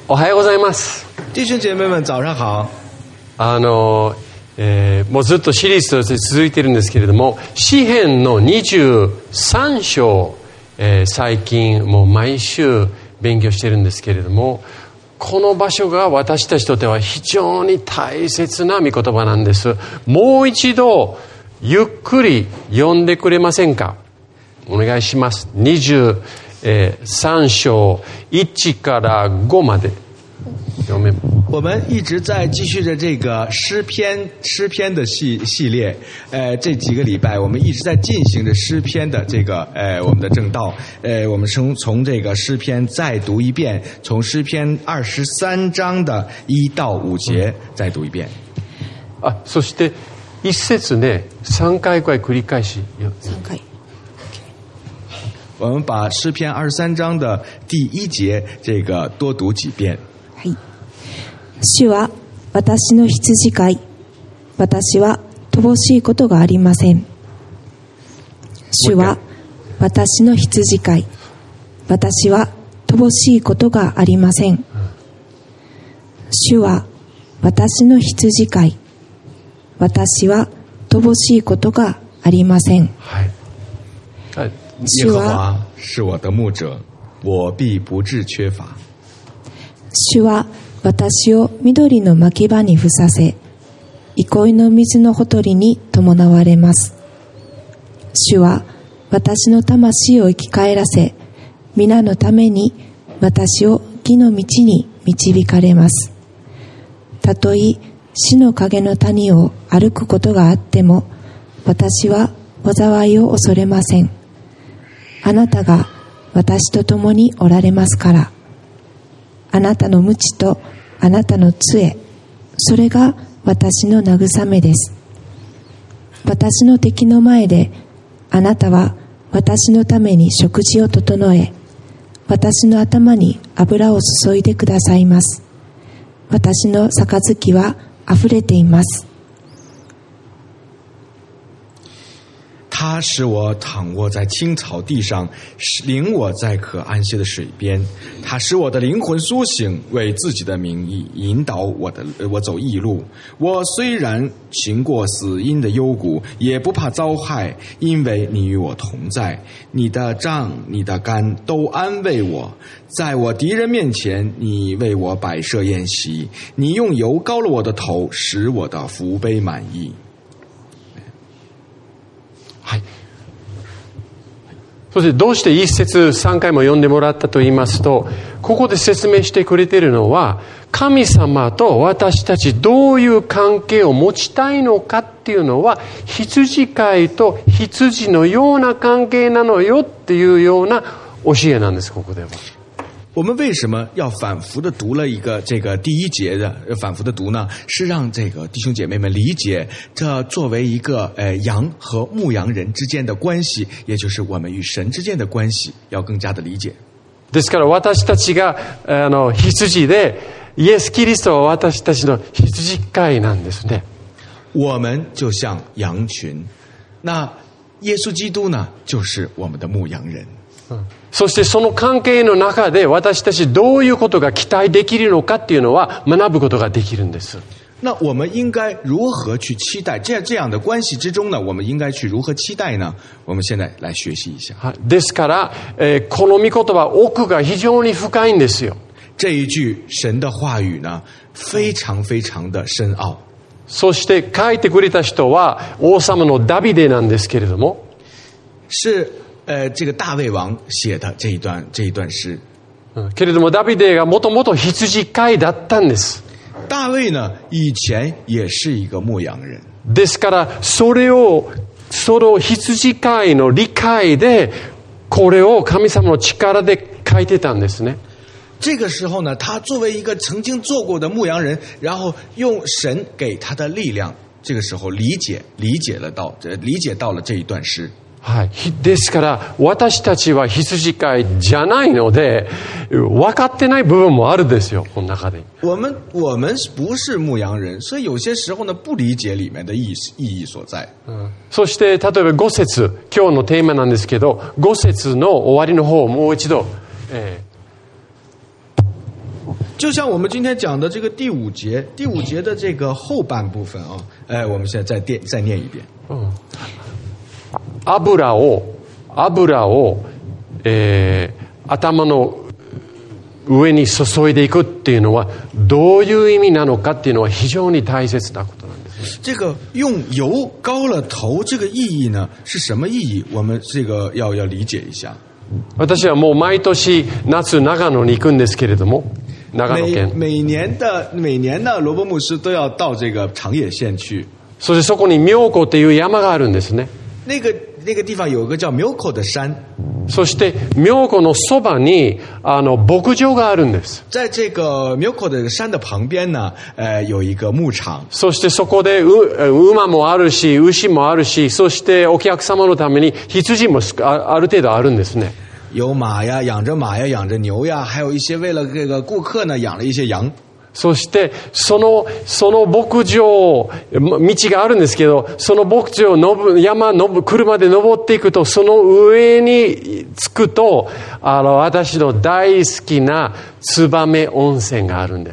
おはようございます。 弟兄姐妹们早上好。 もうずっとシリーズとして続いているんですけれども、詩編の23章、最近もう毎週勉強しているんですけれども、この場所が私たちにとっては非常に大切な御言葉なんです。もう一度ゆっくり読んでくれませんか？お願いします。23章1から5まで読め。 我们一直在继续着这个诗篇的系列，这几个礼拜我们一直在进行着诗篇的这个我们的正道，我们从这个诗篇再读一遍，从诗篇23章的1到5節再读一遍。 そして一節ね、3回くらい繰り返し。 3回。 我们把诗篇23章的第1節这个多读几遍。 はい。主は私の羊飼い、私は乏しいことがありません。主は私の羊飼い、私は乏しいことがありません。主は私の羊飼い、私は乏しいことがありません。 耶和華是我的牧者，我必不致缺乏。 主は私を緑の牧場に伏させ、憩いの水のほとりに伴われます。主は私の魂を生き返らせ、皆のために私を義の道に導かれます。たとえ死の影の谷を歩くことがあっても、私は災いを恐れません。あなたが私と共におられますから。あなたの鞭とあなたの杖、それが私の慰めです。私の敵の前であなたは私のために食事を整え、私の頭に油を注いでくださいます。私の杯はあふれています。 他使我躺卧在青草地上，领我在可安歇的水边。他使我的灵魂苏醒，为自己的名义引导我走义路。我虽然行过死荫的幽谷，也不怕遭害，因为你与我同在。你的杖、你的竿都安慰我。在我敌人面前，你为我摆设宴席。你用油膏了我的头，使我的福杯满溢。 はい。そしてどうして一節3回も読んでもらったと言いますと、ここで説明してくれているのは、神様と私たちどういう関係を持ちたいのかっていうのは、羊飼いと羊のような関係なのよっていうような教えなんです、ここでは。 我们为什么要反复的读了一个这个第一节的反复的读呢？是让这个弟兄姐妹们理解，这作为一个羊和牧羊人之间的关系，也就是我们与神之间的关系，要更加的理解。 ですから私たちが羊で、イエス・キリストは私たちの羊飼いなんですね。 我们就像羊群，那耶稣基督呢，就是我们的牧羊人。 そしてその関係の中で私たちどういうことが期待できるのかっていうのは学ぶことができるんです。 那我们应该如何去期待？这样的关系之中呢，我们应该去如何期待呢？我们现在来学习一下。 ですから、この御言葉奥が非常に深いんですよ。 这一句神的话语呢，非常非常的深奥。 そして書いてくれた人は王様のダビデなんですけれども、 是这个大卫王写的这一段诗。 けれどもダビデがもともと羊飼いだったんです。 大衛呢，以前也是一个牧羊人。 ですからその羊飼いの理解でこれを神様の力で書いてたんですね。 这个时候呢，他作为一个曾经做过的牧羊人，然后用神给他的力量，这个时候理解到了这一段诗。 はい。ですから私たちは羊飼いじゃないので分かってない部分もあるんですよ、この中で。 我们不是牧羊人，所以有些时候呢不理解里面的意义所在。 そして例えば5節、今日のテーマなんですけど、5節の終わりの方をもう一度、 就像我们今天讲的这个第五节的这个后半部分啊，我们现在再念一遍。 油を、頭の上に注いでいくっていうのはどういう意味なのかっていうのは非常に大切なことなんです。 这个用油膏了头这个意义呢是什么意义？我们这个要理解一下。 私はもう毎年夏長野に行くんですけれども、長野県。 每年呢，罗伯牧师都要到这个长野县去。 そしてそこに妙高っていう山があるんですね。 那个地方有一个叫妙高的山。 そして妙高のそばに牧場があるんです。 在这个妙高的山的旁边呢，有一个牧场。 そしてそこで馬もあるし、牛もあるし、そしてお客様のために羊もある程度あるんですね。 有马呀，养着马呀，养着牛呀，还有一些为了这个顾客呢养了一些羊。 そしてその牧場、道があるんですけど、その牧場を車で登っていくと、その上に着くと私の大好きな燕温泉があるんです。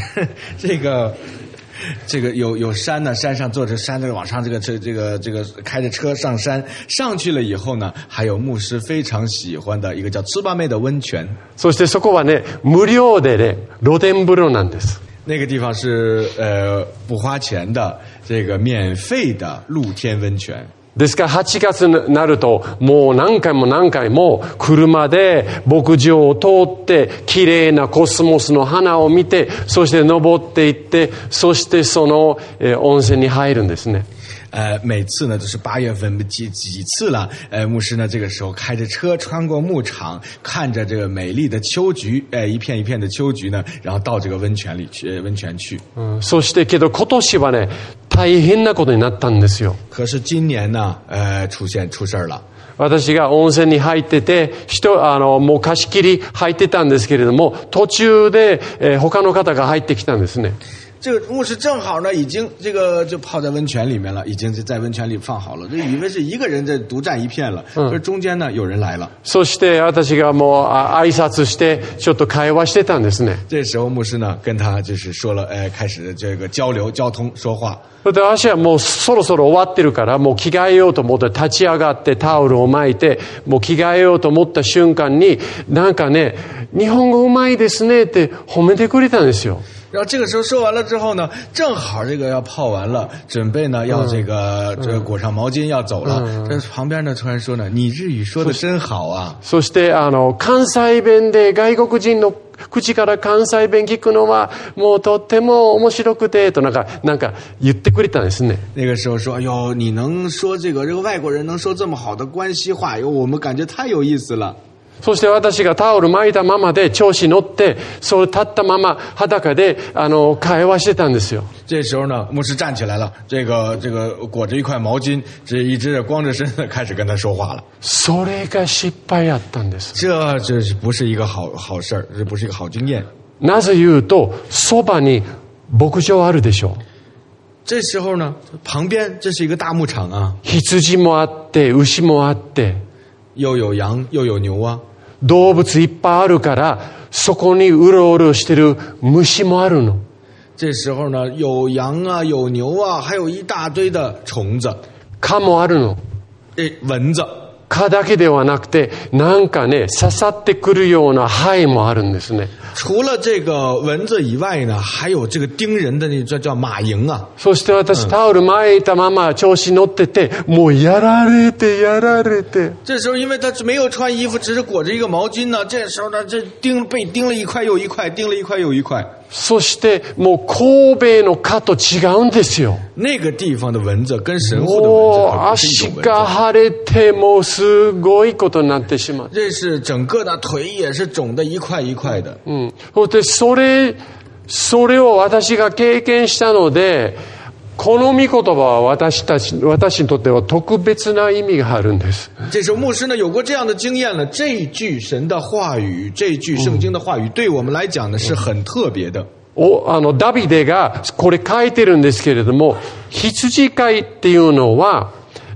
这个有山呢，山上坐着山的往上，这个开着车上山，上去了以后呢，还有牧师非常喜欢的一个叫燕的温泉。 そしてそこはね、無料でね、露天風呂なんです。 那个地方是不花钱的，这个免费的露天温泉。 ですから8月になるともう何回も車で牧場を通って綺麗なコスモスの花を見て、そして登っていって、そしてその温泉に入るんですね。 每次呢都是8月份几次了，牧师呢这个时候开着车穿过牧场，看着这个美丽的秋菊，一片一片的秋菊呢，然后到这个温泉去。 そしてけど今年はね、大変なことになったんですよ。 可是今年呢，出事儿了。 私が温泉に入ってて、もう貸し切り入ってたんですけれども、途中で、他の方が入ってきたんですね。 这个牧师正好呢，已经这个就泡在温泉里面了，已经是在温泉里放好了，就以为是一个人在独占一片了。可是中间呢，有人来了。 そして私がもう挨拶してちょっと会話してたんですね。 这时候牧师呢跟他就是说了，开始这个交通说话。 で、私はもうそろそろ終わってるから、もう着替えようと思って立ち上がってタオルを巻いて、もう着替えようと思った瞬間に、なんかね、日本語うまいですねって褒めてくれたんですよ。 然后这个时候说完了之后呢，正好这个要泡完了，准备呢要这个裹上毛巾要走了。这旁边呢突然说呢，你日语说的真好啊。 そして関西弁で外国人の口から関西弁聞くのはもうとっても面白くてとなんか言ってくれたんですね。 那个时候说，哎呦，你能说这个外国人能说这么好的关西话，哎呦，我们感觉太有意思了。 そして私がタオル巻いたままで調子乗って、そう立ったまま裸で会話してたんですよ。 这时候呢，牧师站起来了，这个裹着一块毛巾，一直光着身子开始跟他说话了。 それが失敗やったんです。 这不是一个好事儿，这不是一个好经验。 なぜ言うと、そばに牧場あるでしょ。 这时候呢，旁边这是一个大牧场啊， 羊もあって牛もあって、 又有羊又有牛啊。 動物いっぱいあるから、そこにうろうろしてる虫もあるの。 这时候呢，有羊啊，有牛啊，还有一大堆的虫子。 蚊もあるの。 蚊子。 蚊だけではなくて、なんかね、刺さってくるようなハエもあるんですね。 除了这个蚊子以外呢，还有这个叮人的那叫马蝇啊。 そして私タオル巻いたまま調子乗ってて、もうやられて。 这时候因为他没有穿衣服，只是裹着一个毛巾呢，这时候呢，被叮了一块又一块，叮了一块又一块。 そしてもう神戸の蚊と違うんですよ。 那个地方的蚊子跟神户的蚊子可不是一种蚊子。 足が腫れてもうすごいことになってしまう。 这是整个的腿也是肿的一块一块的。 でそれを私が経験したので、この御言葉は私にとっては特別な意味があるんです。 这时候牧师呢有过这样的经验了，这一句神的话语，这一句圣经的话语，对我们来讲呢是很特别的。 ダビデがこれ書いてるんですけれども、羊飼いっていうのは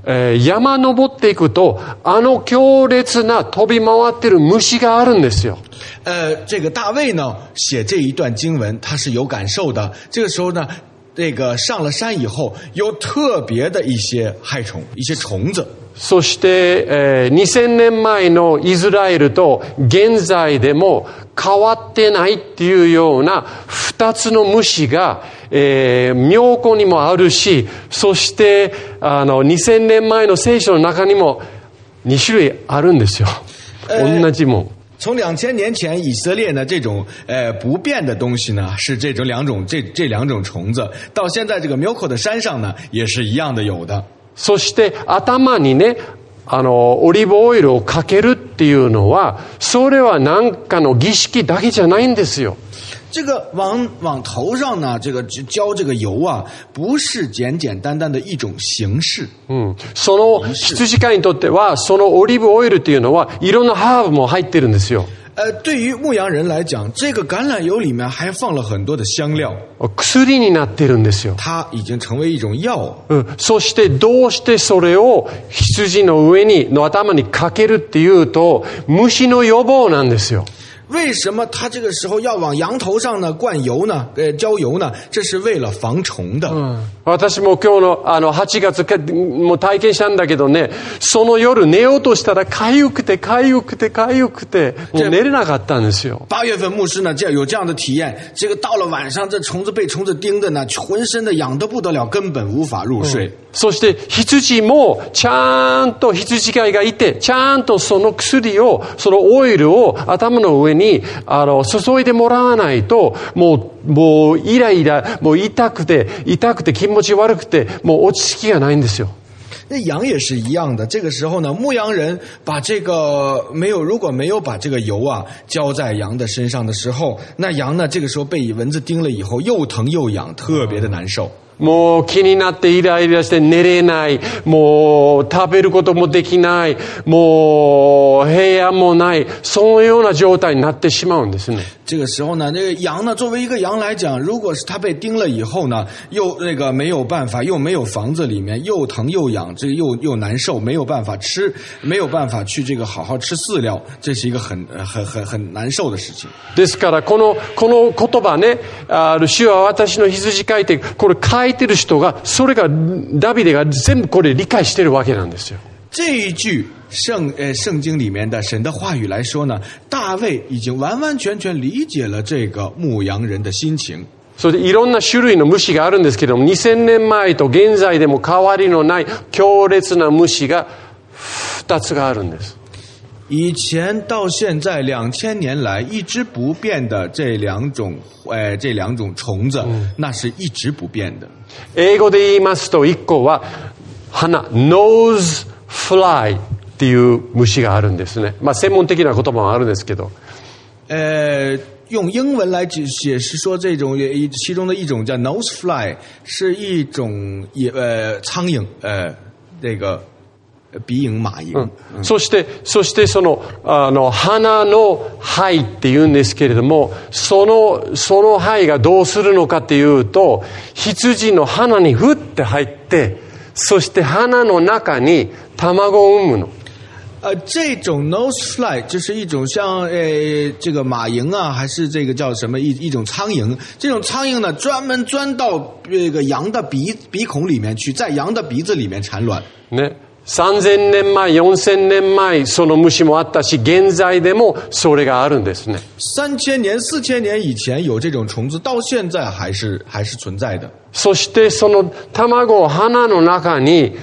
山登っていくと、強烈な飛び回ってる虫があるんですよ。 这个大卫呢写这一段经文，他是有感受的。这个时候呢，这个上了山以后，有特别的一些害虫，一些虫子。 そして、2000年前のイスラエルと現在でも変わってないっていうような2つの虫が、妙高にもあるし、そして2000年前の聖書の中にも2種類あるんですよ。同じもん。 从2000年前以色列呢这种不变的东西呢是这两种虫子，到现在这个苗口的山上呢也是一样的有的。 そして頭にね、オリーブオイルをかけるっていうのは、それはなんかの儀式だけじゃないんですよ。 这个往头上呢，这个浇这个油啊，不是简简单单的一种形式。 その羊飼いにとっては、そのオリーブオイルっていうのは、いろんなハーブも入ってるんですよ。 对于牧羊人来讲，这个橄榄油里面还放了很多的香料。 薬になってるんですよ。 它已经成为一种药。 そしてどうしてそれを羊の上の頭にかけるっていうと、虫の予防なんですよ。 为什么他这个时候要往羊头上呢灌油呢？浇油呢？这是为了防虫的。 私も今日の8月も体験したんだけどね、その夜寝ようとしたら痒くてもう寝れなかったんですよ。 8月份牧师呢有这样的体验，这个到了晚上，这虫子被虫子叮的呢，浑身的痒得不得了，根本无法入睡。 そして羊もちゃんと羊飼いがいて、ちゃんとその薬を、そのオイルを頭の上に注いでもらわないと、もうイライラ、もう痛くて気持ち悪くて、もう落ち着きがないんですよ。 那羊也是一样的，这个时候呢，牧羊人把这个如果没有把这个油啊浇在羊的身上的时候，那羊呢这个时候被蚊子叮了以后，又疼又痒，特别的难受。 もう気になってイライラして寝れない、もう食べることもできない、もう平安もない、そのような状態になってしまうんですね。 这个时候呢，这个羊呢，作为一个羊来讲，如果是它被叮了以后呢，又没有办法，又没有房子里面，又疼又痒，这个又难受，没有办法吃，没有办法去这个好好吃饲料，这是一个很难受的事情。 ですからこの言葉ね、主は私の羊飼いて、これ書いてる人が、それがダビデが全部これ理解してるわけなんですよ。 这一句圣经里面的神的话语来说呢，大卫已经完完全全理解了这个牧羊人的心情。 それでいろんな種類の虫があるんですけども、2000年前と現在でも変わりのない強烈な虫が2つがあるんです。 以前到现在2000年来一直不变的这两种虫子，那是一直不变的。 英語で言いますと、1個はノーズフライっていう虫があるんですね。専門的な言葉もあるんですけど。 用英文来解释说，这种其中的一种叫 nose fly， 是一种苍蝇，这个鼻影马蝇。 そしてその花の灰っていうんですけれども、その灰がどうするのかっていうと、羊の鼻にふって入って、そして鼻の中に卵を産むの。 这种 nose fly 就是一种像这个马蝇啊，还是这个叫什么一种苍蝇。这种苍蝇呢，专门钻到这个羊的鼻孔里面去，在羊的鼻子里面产卵。 ね。3000年前、4000年前、その虫もあったし、現在でもそれがあるんですね。 3000年、4000年以前有这种虫子，到现在还是存在的。 そしてその卵を鼻の中に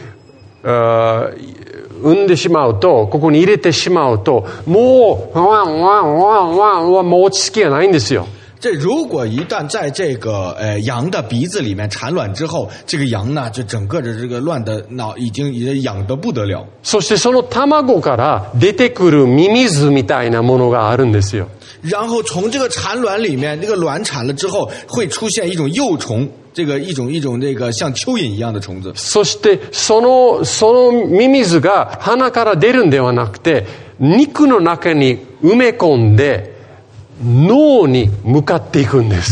産んでしまうと、ここに入れてしまうと、もうワンワンワンワンはもう落ち着きがないんですよ。 这如果一旦在这个羊的鼻子里面产卵之后，这个羊呢就整个的这个乱的脑已经痒得不得了。 そしてその卵から出てくるミミズみたいなものがあるんですよ。 然后从这个产卵里面，这个卵产了之后，会出现一种幼虫，这个一种这个像蚯蚓一样的虫子。 そしてそのミミズが鼻から出るんではなくて、肉の中に埋め込んで脳に向かっていくんです。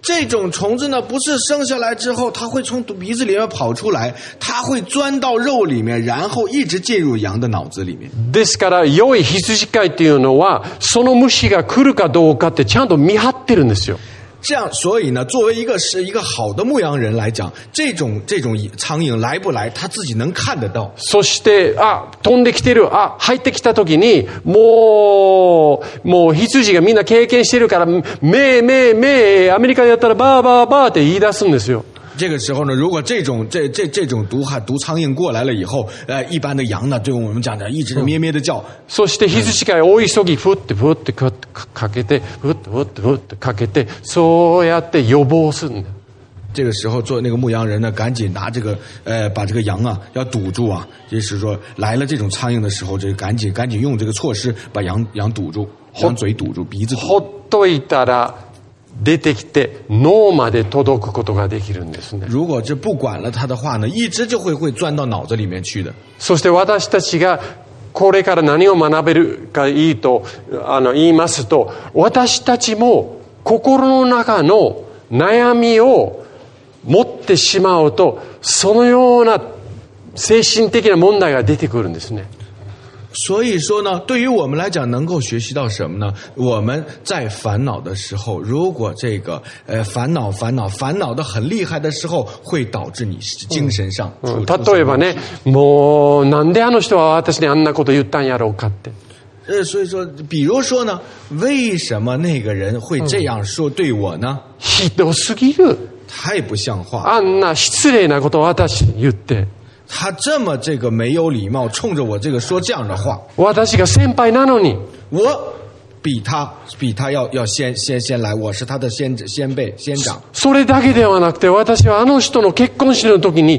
这种虫子呢，不是生下来之后它会从鼻子里面跑出来，它会钻到肉里面，然后一直进入羊的脑子里面。 ですから良い羊飼いっていうのはその虫が来るかどうかってちゃんと見張ってるんですよ。 这样，所以呢，作为一个好的牧羊人来讲，这种苍蝇来不来，他自己能看得到。 そして飛んできてる、入ってきた時にもう羊がみんな経験してるからメーアメリカでやったらバーバーバーって言い出すんですよ。 这个时候呢，如果这种毒苍蝇过来了以后，一般的羊呢，对我们讲的一直咩咩的叫。 そして羊飼い大急ぎふってかけてふってかけて、そうやって予防するんだ。 这个时候做那个牧羊人呢，赶紧拿这个把这个羊啊要堵住啊，就是说来了这种苍蝇的时候，这赶紧用这个措施把羊堵住，羊嘴堵住，鼻子堵住。 ほっといたら出てきて脳まで届くことができるんですね。 如果这不管了它的话呢，一直就会钻到脑子里面去的。 そして私たちがこれから何を学べるかいいと言いますと、私たちも心の中の悩みを持ってしまうと、そのような精神的な問題が出てくるんですね。 所以说呢，对于我们来讲，能够学习到什么呢？我们在烦恼的时候，如果这个烦恼的很厉害的时候，会导致你精神上例えばね、もうなんであの人は私にあんなこと言ったんやろうかって。 所以说，比如说呢，为什么那个人会这样说对我呢？ ひどすぎる。 太不像话。 あんな失礼なことを私に言って。 他这么这个没有礼貌，冲着我这个说这样的话。 私が先輩なのに。 我比他要先来，我是他的先長。 それだけではなくて、私はあの人の結婚式の時に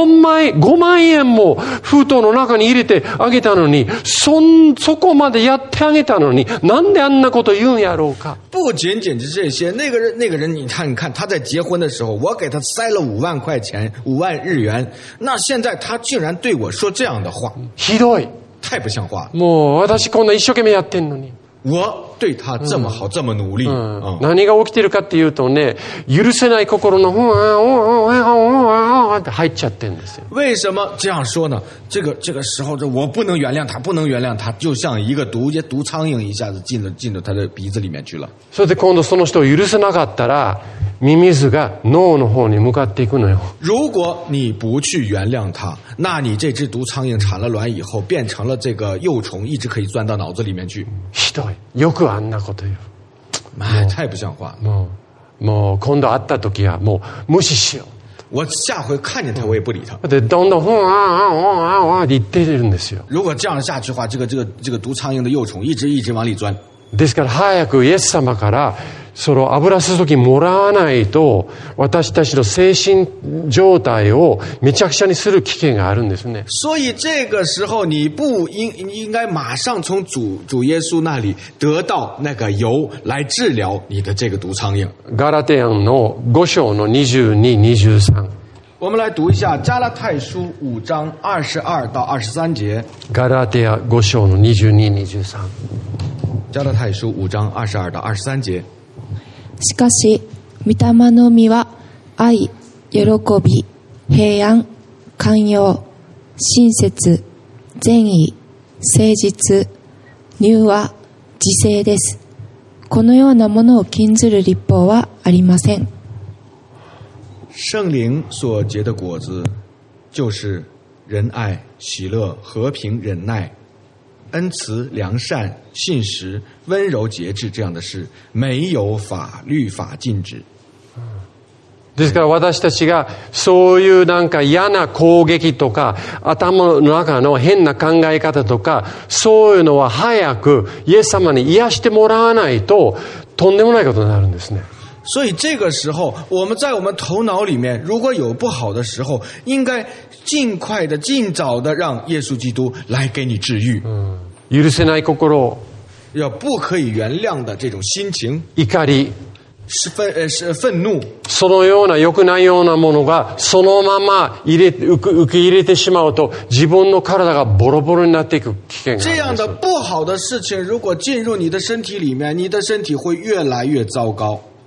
5万円も封筒の中に入れてあげたのに、そこまでやってあげたのに、なんであんなこと言うんやろうか。 不仅仅是这些，那个人，你看他在结婚的时候，我给他塞了5万块钱，5万日元，那现在他竟然对我说这样的话， ひどい。 太不像话了。 もう私こんな一生懸命やってんのに。 我对他这么好，这么努力。 何が起きてるかっていうとね、許せない心のって入っちゃってるんですよ。 为什么这样说呢？这个时候，我不能原谅他，就像一个毒苍蝇一下子进了他的鼻子里面去了。 それで今度その人を許せなかったら、ミミズが脳の方に向かっていくのよ。 如果你不去原谅他，那你这只毒苍蝇产了卵以后，变成了这个幼虫，一直可以钻到脑子里面去。 ひどい。よくあんなこと言う。 太不像话。 もう今度会った時はもう無視しよう。 我下回看见他，我也不理他。 でどんどんって言ってるんですよ。 如果这样下去的话，这个毒苍蝇的幼虫一直往里钻。 ですから早くイエス様からその油注ぎもらわないと、私たちの精神状態をめちゃくちゃにする危険があるんですね。 所以这个时候你应该马上从主耶稣那里得到那个油来治疗你的这个毒苍蝇。 ガラテヤンの5章の22、23。 我们来读一下加拉太書5章22到23節。 ガラテヤ5章の22、23。 加拉太書5章22到23節。 しかし、御霊の実は愛、喜び、平安、寛容、親切、善意、誠実、柔和、自制です。このようなものを禁ずる律法はありません。 聖靈所結的果子就是仁愛、喜樂、和平、忍耐、恩慈、良善、信實、温柔、節制这样的事，没有律法禁止。 ですから私たちがそういうなんか嫌な攻撃とか頭の中の変な考え方とか、そういうのは早くイエス様に癒してもらわないととんでもないことになるんですね。 所以这个时候，我们在我们头脑里面如果有不好的时候，应该尽早的让耶稣基督来给你治愈。 許せない心、 要不可以原谅的这种心情、 怒り、 是愤怒， そのような良くないようなものがそのまま受け入れてしまうと、自分の体がボロボロになっていく危険があるんです。 这样的不好的事情如果进入你的身体里面，你的身体会越来越糟糕。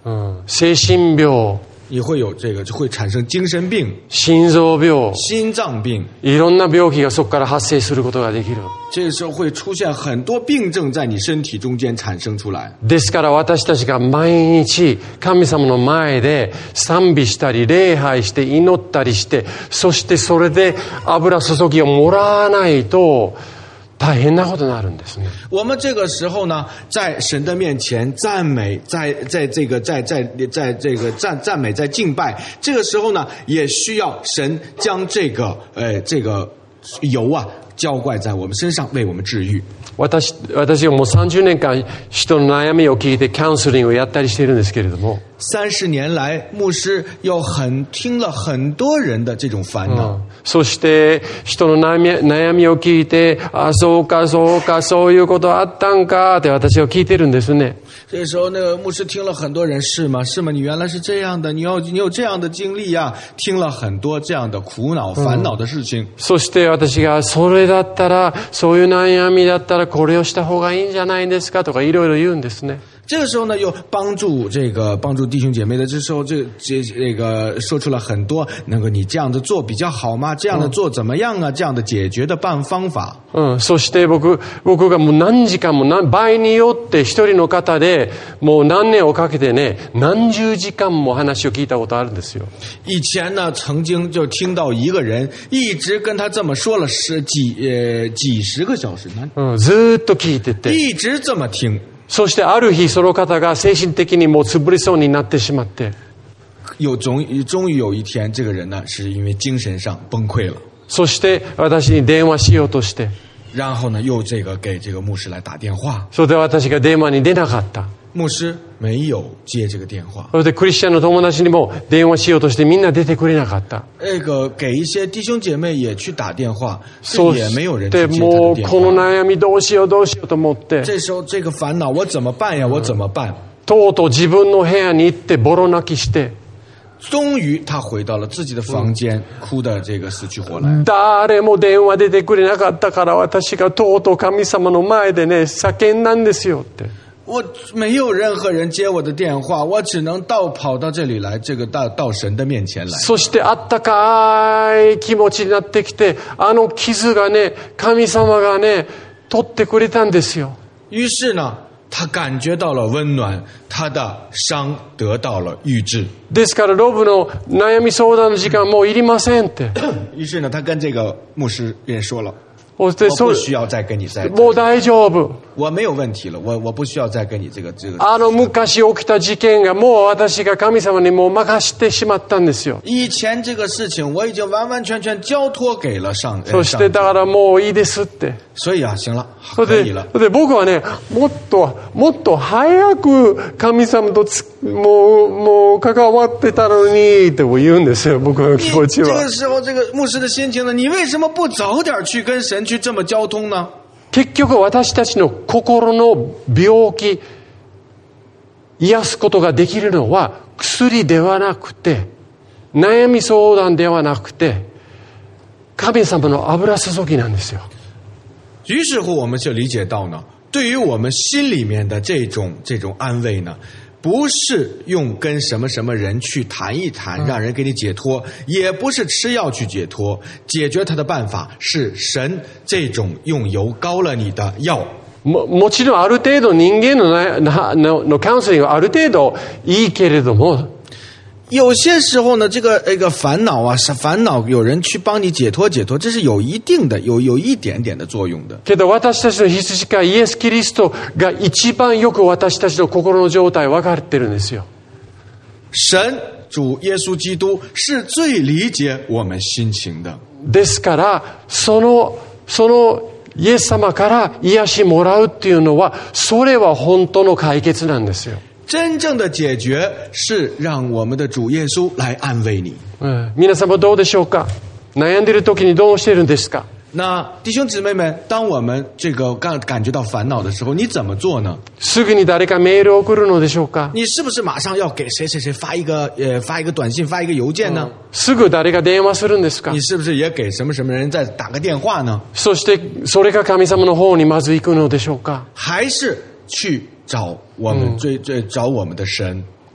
精神病、 你会有这个，就会产生精神病、 心臓病、 心脏病， いろんな病気がそこから発生することができる。 这个时候会出现很多病症在你身体中间产生出来。 ですから私たちが毎日神様の前で賛美したり礼拝して祈ったりして、そしてそれで油注ぎをもらわないと大変なことになるんですね。 我们这个时候呢，在神的面前赞美，在这个赞美，在敬拜，这个时候呢，也需要神将这个油啊浇灌在我们身上，为我们治愈。 私がもう30年間人の悩みを聞いてカウンセリングをやったりしているんですけれども、 30年来牧師听了很多人的这种烦恼。 そして人の悩みを聞いて、そうかそういうことあったんかって私は聞いてるんですね。 这个时候，那个牧师听了很多人，是吗？你原来是这样的，你有这样的经历啊，听了很多这样的苦恼、烦恼的事情。 そして私がそれだったら、そういう悩みだったらこれをした方がいいんじゃないですかとかいろいろ言うんですね。 这个时候呢，又帮助弟兄姐妹的，这时候这个说出了很多，能够你这样的做比较好吗？这样的做怎么样啊？这样的解决的方法。 そして僕がもう何時間も倍によって一人の方でもう何年をかけてね、何十時間も話を聞いたことあるんですよ。 以前呢，曾经就听到一个人一直跟他这么说了几十个小时呢， ずっと聞いてて、 一直这么听。 そしてある日その方が精神的にもう潰れそうになってしまって、 终于有一天，这个人呢是因为精神上崩溃了。 そして私に電話しようとして、 然后呢又给这个牧师来打电话。 それで私が電話に出なかった。 牧师没有接这个电话。 それでクリスチャンの友達にも電話しようとしてみんな出てくれなかった。 给一些弟兄姐妹也去打电话，也没有人去接他的電話。 もうこの悩みどうしようと思って。 这时候这个烦恼我怎么办呀？我怎么办？ とうとう自分の部屋に行ってボロ泣きして。 终于他回到了自己的房间，哭得这个死去活来。 誰も電話出てくれなかったから私がとうとう神様の前でね叫んだんですよって。 我没有任何人接我的电话，我只能跑到这里来，到神的面前来。 そしてあったかい気持ちになってきて、傷がね神様がね取ってくれたんですよ。 于是呢，他感觉到了温暖，他的伤得到了愈治。 ですからロブの悩み相談の時間もういりませんって。 于是呢，他跟这个牧師也说了。 我不需要再跟你もう大丈夫。 我没有问题了，我不需要再跟你这个。 昔起きた事件がもう私が神様にもう任してしまったんですよ。 以前这个事情我已经完完全全交托给了上帝。 そしてだからもういいですって。 所以啊，行了，可以了。 で僕はね、もっと早く神様ともう関わってたのにって言うんですよ。僕の気持ちは。 这个时候，这个牧師的心情呢？你为什么不早点去跟神去这么交通呢？ 結局私たちの心の病気癒すことができるのは薬ではなくて、悩み相談ではなくて、神様の油注ぎなんですよ。 于是乎我们就理解到呢，对于我们心里面的这种安慰呢，不是用跟什么人去谈一谈，让人给你解脱，也不是吃药去解脱，解决它的办法是神这种用油膏了你的药。 もちろんある程度人間のカウンセリングはある程度いいけれども、 有些时候呢，这个烦恼有人去帮你解脱，这是有一定的有一点点的作用的。 けど私たちの羊飼いイエス・キリストが一番よく私たちの心の状態分かってるんですよ。 神主耶稣基督是最理解我们心情的。 ですからそのイエス様から癒しもらうっていうのは、それは本当の解決なんですよ。 真正的解决是让我们的主耶稣来安慰你。 皆様どうでしょうか？悩んでいる時にどうしているんですか？ 那弟兄姊妹们，当我们这个感觉到烦恼的时候，你怎么做呢？ すぐに誰かメールを送るのでしょうか？ 你是不是马上要给谁发一个短信，发一个邮件呢？ すぐ誰か電話するんですか？ 你是不是也给什么人再打个電話呢？ そしてそれが神様の方にまず行くのでしょうか？ 还是去找我们找我们的神？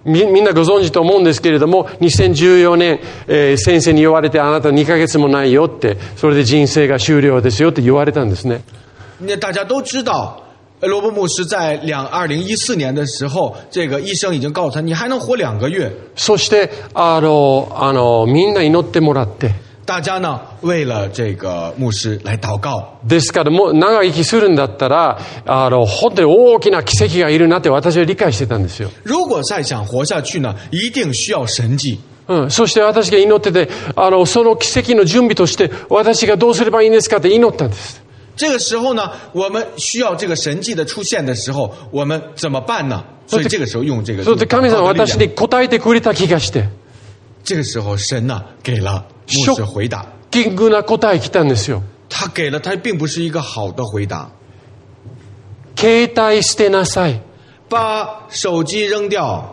みんなご存知と思うんですけれども、2014年、先生に言われて、あなた2ヶ月もないよって、それで人生が終了ですよって言われたんですね。 大家都知道，罗伯牧师在2014年的时候，这个医生已经告诉他，你还能活2个月。 そして、みんな祈ってもらって。 大家呢，为了这个牧师来祷告。 ですから、もう長生きするんだったら、本当に大きな奇跡がいるなって私は理解してたんですよ。 如果再想活下去呢，一定需要神迹。 そして私が祈ってて、その奇跡の準備として、私がどうすればいいんですかって祈ったんです。 这个时候呢，我们需要这个神迹的出现的时候，我们怎么办呢？所以这个时候用这个。 そして神様は私に答えてくれた気がして。 这个时候神呢给了牧师回答。 ショッキングな答え来たんですよ。 他给了，他并不是一个好的回答。 携帯捨てなさい。 把手机扔掉。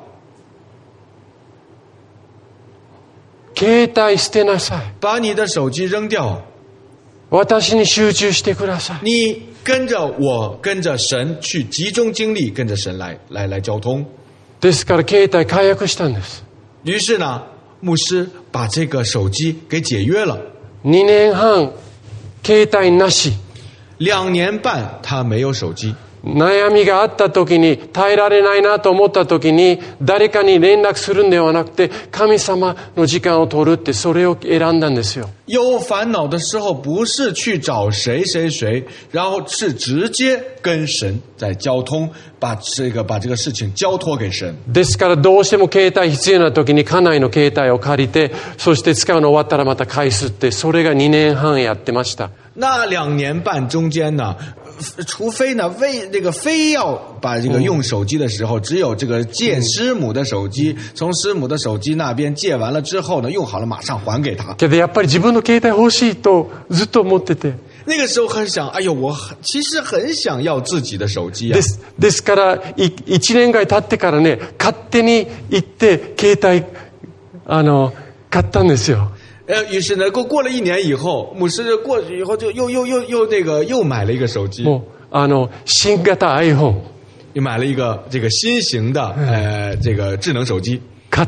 携帯捨てなさい。 把你的手机扔掉。 私に集中してください。 你跟着我，跟着神去集中精力，跟着神来交通。 ですから携帯解約したんです。 于是呢，牧师把这个手机给解约了。 2年半携帯なし。 2年半他没有手机。 悩みがあった時に、耐えられないなと思った時に、誰かに連絡するんではなくて、神様の時間を取るって、それを選んだんですよ。 有烦恼的时候，不是去找谁，然后是直接跟神在交通，把这个事情交托给神。 ですからどうしても携帯必要な時に家内の携帯を借りて、そして使うの終わったらまた返すって、それが2年半やってました。 那2年半中间呢，除非呢非要把这个用手机的时候，只有这个借师母的手机，从师母的手机那边借完了之后呢，用好了马上还给他。 けどやっぱり自分の携帯欲しいとずっと思ってて。 那个时候很想，哎呦，我其实很想要自己的手机啊。 ですから1年ぐらい経ってからね、勝手に行って携帯買ったんですよ。 于是呢，过了1年以后，牧师过去以后就又买了一个手机。 もう新型 iPhone。 又买了一个这个新型的这个智能手机。 買って。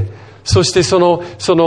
そしてその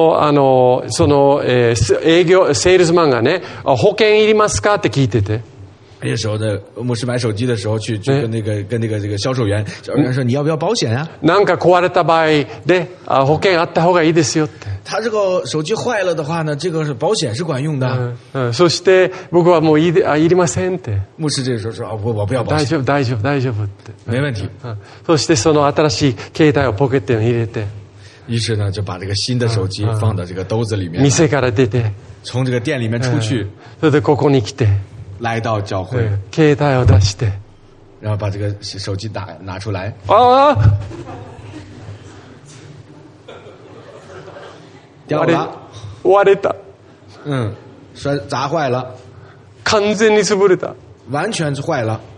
営業セールスマンがね、保険いりますかって聞いてて。 那时候呢，牧师买手机的时候去跟那个销售员说你要不要保险啊？ なんか壊れた場合で保険あった方がいいですよって。 他这个手机坏了的话呢，这个保险是管用的。 そして僕はもういりませんって。 牧师这个时候说我不要保险。 大丈夫って。 没问題。 そしてその新しい携帯をポケットに入れて。 于是呢，就把这个新的手机放到这个兜子里面。 店から出て。 从这个店里面出去。 それでここに来て。 来到教会。 携帯を出して。 然後把这个手機拿出来。掉了。 割れた。 砸坏了。 完全に潰れた。 完全是坏了。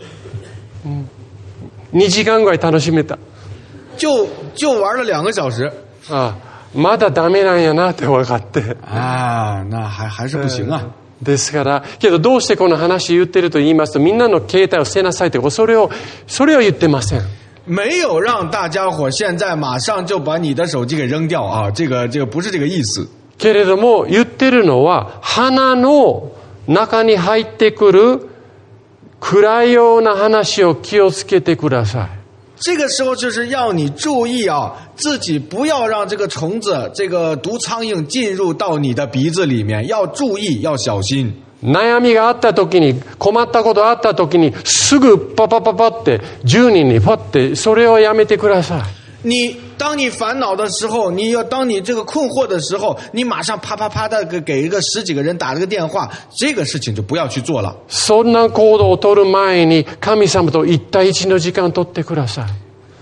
2時間ぐらい楽しめた。 就玩了2个小时。 まだダメなんやなって分かって。 那还是不行啊。 ですから、けどどうしてこの話言ってると言いますと、みんなの携帯を捨てなさいって、それを言ってません。 没有让大家伙现在马上就把你的手机给扔掉啊！这个不是这个意思。 けれども言ってるのは、鼻の中に入ってくる暗いような話を気をつけてください。 这个时候就是要你注意啊，自己不要让这个虫子、这个毒苍蝇进入到你的鼻子里面，要注意，要小心。 悩みがあった時に、困ったことあった時に、すぐパパって10人にパってそれをやめてください。 当你烦恼的时候，当你这个困惑的时候，你马上啪的给一个10几个人打了个电话，这个事情就不要去做了。 そんな行動を取る前に神様と1対1の時間を取ってください。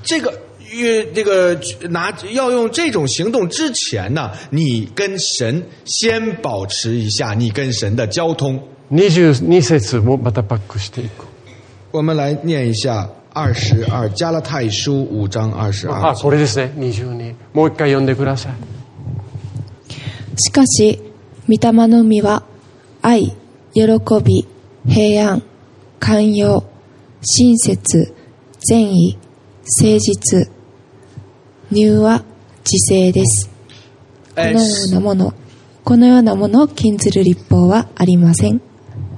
要用这种行动之前呢，你跟神先保持一下你跟神的交通。 22節もまたバックしていく。 我们来念一下。22加拉太書5章22。 これですね。22。もう一回読んでください。 しかし、御霊の実は愛、喜び、平安、寛容、親切、善意、誠実。 乳は自制です。このようなものを禁ずる律法はありません。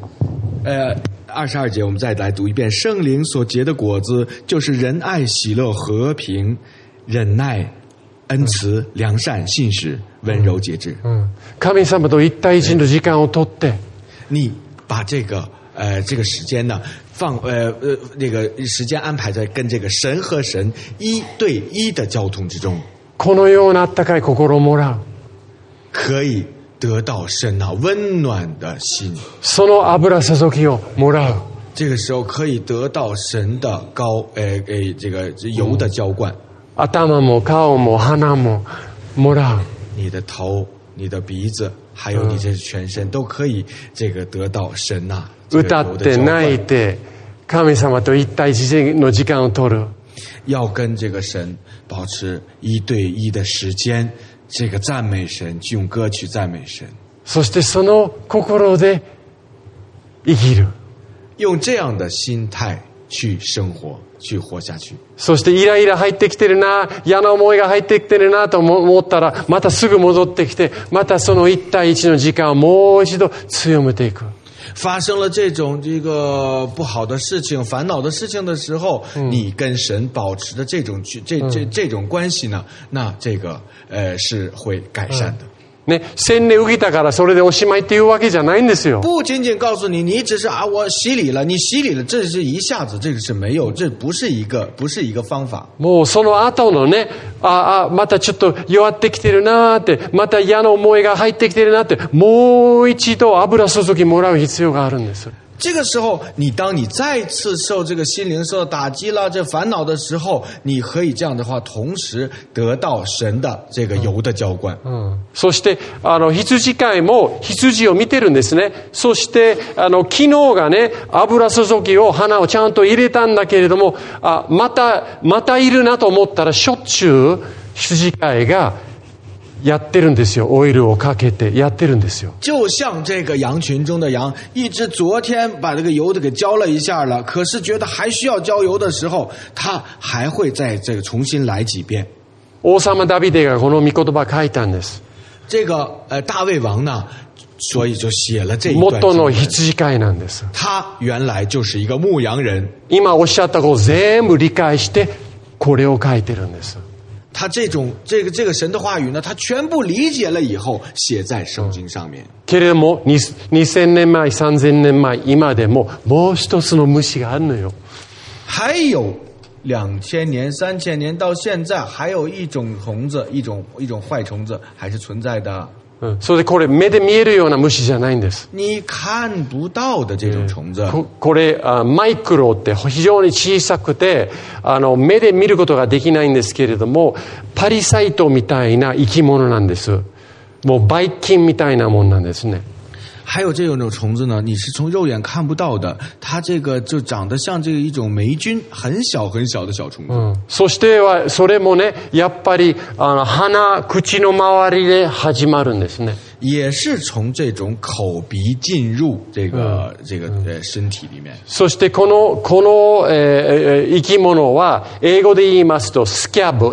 22节我们再来读一遍，圣灵所结的果子就是仁爱、喜乐、和平、忍耐、恩慈、良善、信实、温柔、节制。 神様と一対一の時間をとって、 你把这个时间呢那个时间安排在跟这个神和神一对一的交通之中。 このような温かい心をもらう。 可以得到神那温暖的心。 その油注ぎをもらう。 这个时候可以得到神的这个油的浇灌。 頭も顔も鼻ももらう。 你的头、你的鼻子，还有你这全身都可以这个得到神呐。 歌って泣いて神様と一対一の時間を取る。 要跟这个神保持一对一的时间，这个赞美神，用歌曲赞美神。 そしてその心で生きる。 用这样的心态去生活。去活下去。 そしてイライラ入ってきてるな、嫌な思いが入ってきてるなと思ったら、またすぐ戻ってきて、またその一対一の時間をもう一度強めていく。 发生了这个不好的事情、烦恼的事情的时候，你跟神保持的这种关系呢，那这个是会改善的。 ね、洗礼受けたからそれでおしまいっていうわけじゃないんですよ。 不仅仅告诉你，你只是我洗礼了，你洗礼了，这是一下子，这个是没有，这不是一个方法。 もうその後のね、またちょっと弱ってきてるなーって、また嫌な思いが入ってきてるなって、もう一度油注ぎもらう必要があるんです。 这个时候，当你再次受这个心灵受到打击了，这烦恼的时候，你可以这样的话，同时得到神的这个油的浇灌。 そして羊飼いも羊を見てるんですね。そして昨日がね、油注ぎを花をちゃんと入れたんだけれども、またいるなと思ったらしょっちゅう羊飼いがやってるんですよ。オイルをかけてやってるんですよ。 就像这个羊群中的羊，一只昨天把这个油的给浇了一下了，可是觉得还需要浇油的时候，他还会再这个重新来几遍。 王様ダビデがこの御言葉書いたんです。 这个大卫王呢，所以就写了这一段。 元の羊飼いなんです。 他原来就是一个牧羊人。 今おっしゃったことを全部理解してこれを書いてるんです。 他这个神的话语呢，他全部理解了以后写在圣经上面。 けれども2000年前3000年前今でももう一つの虫があるのよ。 还有2000年3000年到现在，还有一种虫子，一种坏虫子还是存在的。 それでこれ目で見えるような虫じゃないんです。 你看不到的这种虫子。 これマイクロって非常に小さくて目で見ることができないんですけれども、パリサイトみたいな生き物なんです。もうばい菌みたいなもんなんですね。 还有这种虫子呢，你是从肉眼看不到的，它这个就长得像这个一种霉菌，很小很小的小虫子。 そしてはそれもね、やっぱり鼻、口の周りで始まるんですね。 也是从这种口鼻进入这个身体里面。 そしてこの生き物は英語で言いますとスキャブ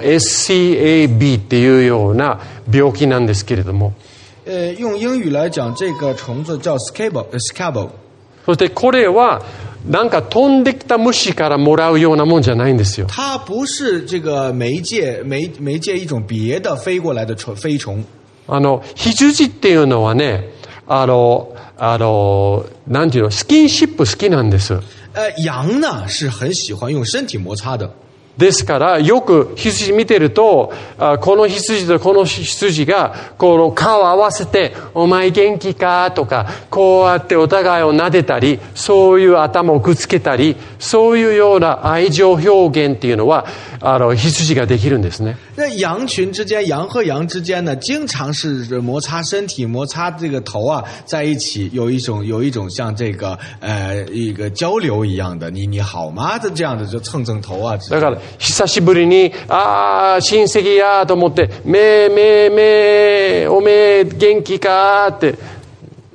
SCAB っていうような病気なんですけれども。 用英语来讲，这个虫子叫 scabble。 そしてこれはなんか飛んできた虫からもらうようなもんじゃないんですよ。 它不是这个媒介一种别的飞过来的飞虫。 羊っていうのはね、なんていうの、スキンシップ好きなんです。 羊呢是很喜欢用身体摩擦的。 ですからよく羊見てると、この羊とこの羊がこの顔を合わせてお前元気かとか、こうやってお互いを撫でたり、そういう頭をくっつけたり、そういうような愛情表現っていうのは羊ができるんですね。 那羊群之间，羊和羊之间呢，经常是摩擦身体、摩擦这个头啊，在一起有一种像这个一个交流一样的，你好吗？这样的就蹭头啊。 だから久しぶりに親戚やと思っておめえ元気かって。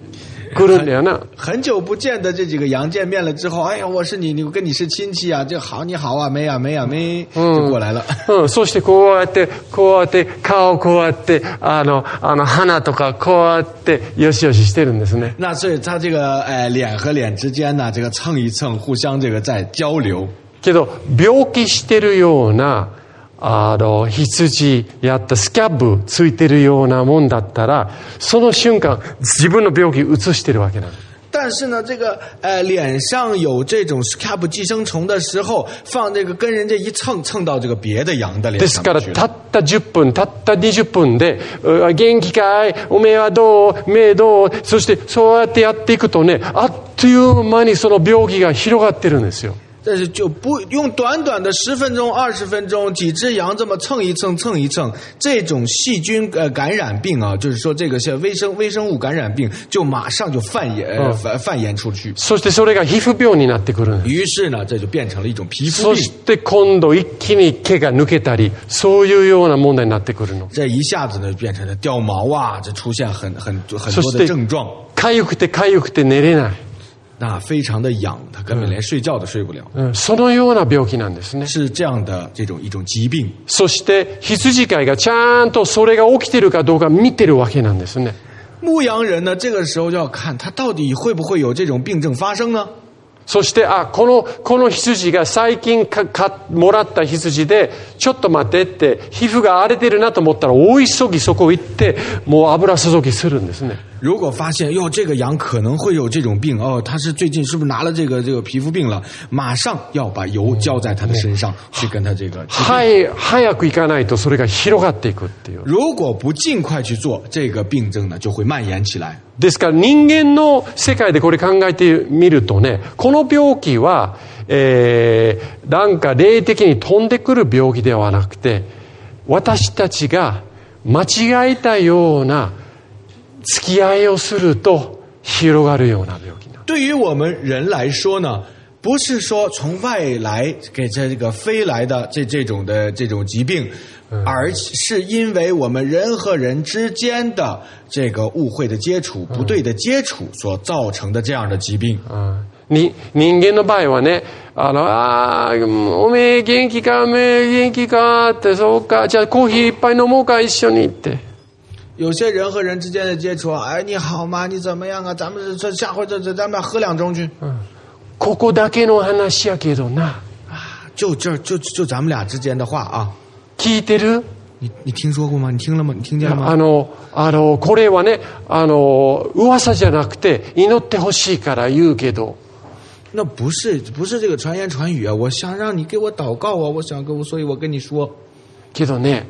くるんだよな。 很久不见的这几个羊见面了之后，哎呀，我是你跟你是亲戚啊，这好你好啊，没啊没啊没，就过来了。 そしてこうやって顔こうやって鼻とかこうやってよしよししてるんですね。 那所以他这个脸和脸之间呢，这个蹭一蹭，互相这个在交流。 けど病気してるような羊やったスキャブついてるようなもんだったら、その瞬間自分の病気移してるわけなんです。 但是呢，这个脸上有这种 scab 寄生虫的时候，放这个跟人家一蹭到这个別的羊的脸上去了。 ですからたった10分たった20分で元気かいおめえはどう目どう、そしてそうやってやっていくとね、あっという間にその病気が広がってるんですよ。 但是就不用短短的10分钟、20分钟，几只羊这么蹭一蹭，这种细菌感染病啊，就是说这个像微生物感染病，就马上就蔓延出去。 そしてそれが皮膚病になってくる。 于是呢，这就变成了一种皮肤病。 そして今度一気に毛が抜けたり、そういうような問題になってくるの。 这一下子呢，变成了掉毛啊，这出现很多的症状。 痒くて寝れない。 那非常的痒，他根本连睡觉都睡不了。 そのような病気なんですね。 是这样的一种疾病。 そして羊飼いがちゃんとそれが起きてるかどうか見てるわけなんですね。 牧羊人呢，这个时候就要看他到底会不会有这种病症发生呢？ そしてこの羊が最近もらった羊で、ちょっと待ってって皮膚が荒れてるなと思ったら大急ぎそこ行ってもう油注ぎするんですね。 如果发现这个羊可能会有这种病他是最近是不是拿了这个皮肤病了，马上要把油浇在他的身上，去跟他这个早く行かないとそれが広がっていくっていう。 如果不尽快去做，这个病症呢就会蔓延起来。 ですから人間の世界でこれ考えてみるとね、この病気は、なんか霊的に飛んでくる病気ではなくて、私たちが間違えたような付き合いをすると広がるような病気な。 对于我们人来说呢，不是说从外来给这个飞来的这种疾病，而是因为我们人和人之间的这个误会的接触、不对的接触所造成的这样的疾病。 人間の場合はね、おめえ元気か、おめえ元気かって、そうか、じゃあコーヒー一杯飲もうか、一緒にって。 有些人和人之间的接触，你好吗？你怎么样啊？咱们下回咱们喝2盅去。 ここだけの話やけどな。 就咱们俩之间的话啊。 聞いてる？ 你听说过吗？你听了吗？你听见了吗？ これはね、噂じゃなくて祈ってほしいから言うけど。 那不是这个传言传语啊！我想让你给我祷告啊！所以我跟你说。 けどね、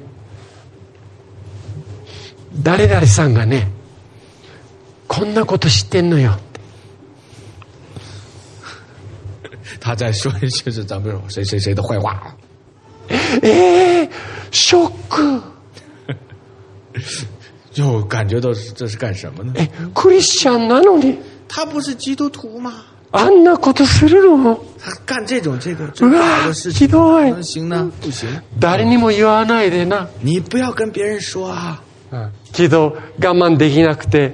誰々さんがね、こんなこと知ってんのよ。 他在说就是咱们谁的坏话。 ショック。 就感觉到这是干什么呢？ クリスチャンなのに。 他不是基督徒吗？ あんなことするの？ 他干这个不好的事情，能行呢？不行。 誰にも言わないでな。 你不要跟别人说啊。 けど我慢できなくて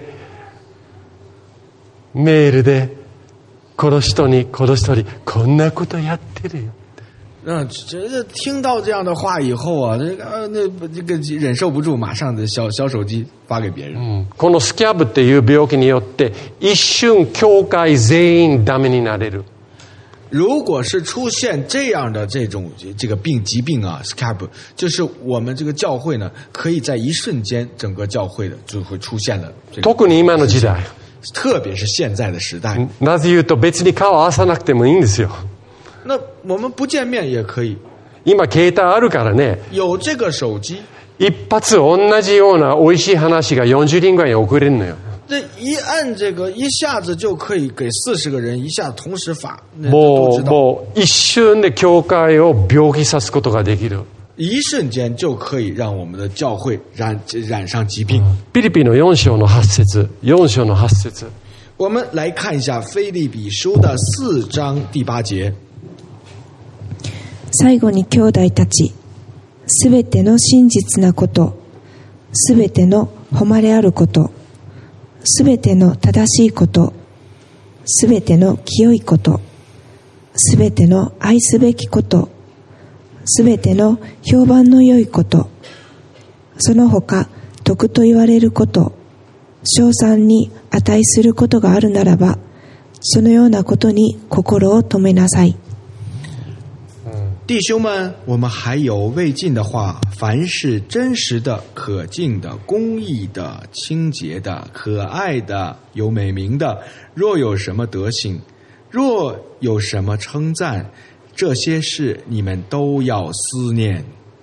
メールでこの人にこんなことやってるよ。 这听到这样的话以后啊，这个忍受不住，马上的小手机发给别人。 このスキャブっていう病気によって一瞬教会全員ダメになれる。 如果是出现这样的这个疾病啊 ，scab， 就是我们这个教会呢，可以在一瞬间，整个教会的就会出现了。 特に今の時代。 特別是現在的時代。 なぜ言うと別に顔合わさなくてもいいんですよ。 那我们不見面也可以。 今携帯あるからね。 有这个手機。 一発同じような美味しい話が40人ぐらいに送れるのよ。 这一按这个一下子就可以给40个人一下同時發。 もう一瞬で教会を病気さすことができる。 一瞬間就可以讓我們的教會染上疾病。 フィリピの4章の8節。 我們來看一下腓立比書的4章第8節。 最後に兄弟たち、すべての真実なこと、すべての誉れあること、 すべての正しいこと、すべての清いこと、すべての愛すべきこと、すべての評判の良いこと、その他徳と言われること、称賛に値することがあるならば、そのようなことに心を留めなさい。 弟兄们，我们还有未尽的话，凡是真实的、可敬的、公义的、清洁的、可爱的、有美名的，若有什么德行，若有什么称赞，这些事你们都要思念。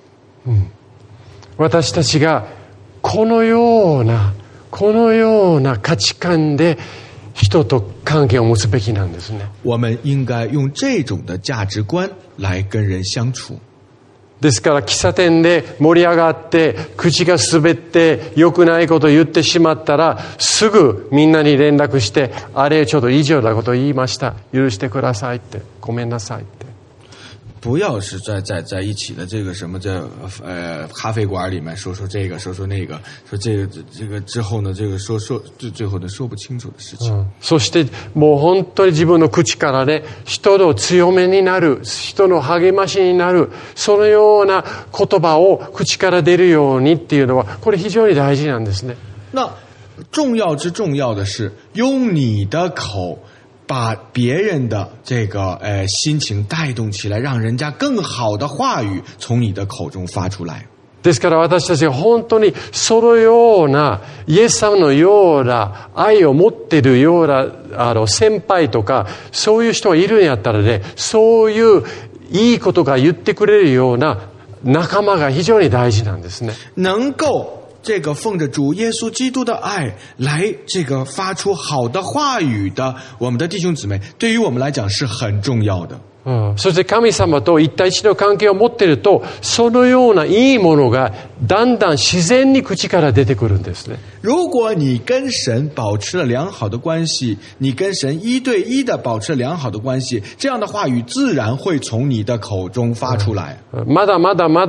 私たちがこのような価値観で人と関係を持つべきなんですね。 我们应该用这种的价值观来跟人相处。 ですから喫茶店で盛り上がって口が滑って良くないことを言ってしまったら、すぐみんなに連絡して、あれちょっと異常なことを言いました、許してくださいって、ごめんなさいって。 不要是在一起的这个什么咖啡馆里面说这个说那个，说这个之后呢，这个说最后呢说不清楚的事情。 そしてもう本当に自分の口からね、人の強めになる、人の励ましになる、そのような言葉を口から出るようにっていうのは、これ非常に大事なんですね。 那重要之重要的是用你的口把别人的这个心情带动起来，让人家更好的话语从你的口中发出来。 ですから私たちが本当にそのようなイエス様のような愛を持っているような先輩とかそういう人がいるんやったらね、そういういいことが言ってくれるような仲間が非常に大事なんですね。 能够这个奉着主耶稣基督的爱来这个发出好的话语的我们的弟兄姊妹，对于我们来讲是很重要的。 そして神様と一対一の関係を持っていると、そのようないいものがだんだん自然に口から出てくるんですね。 如果你跟神保持了良好的关系，你跟神一对一的保持了良好的关系，这样的话语自然会从你的口中发出来。 まだ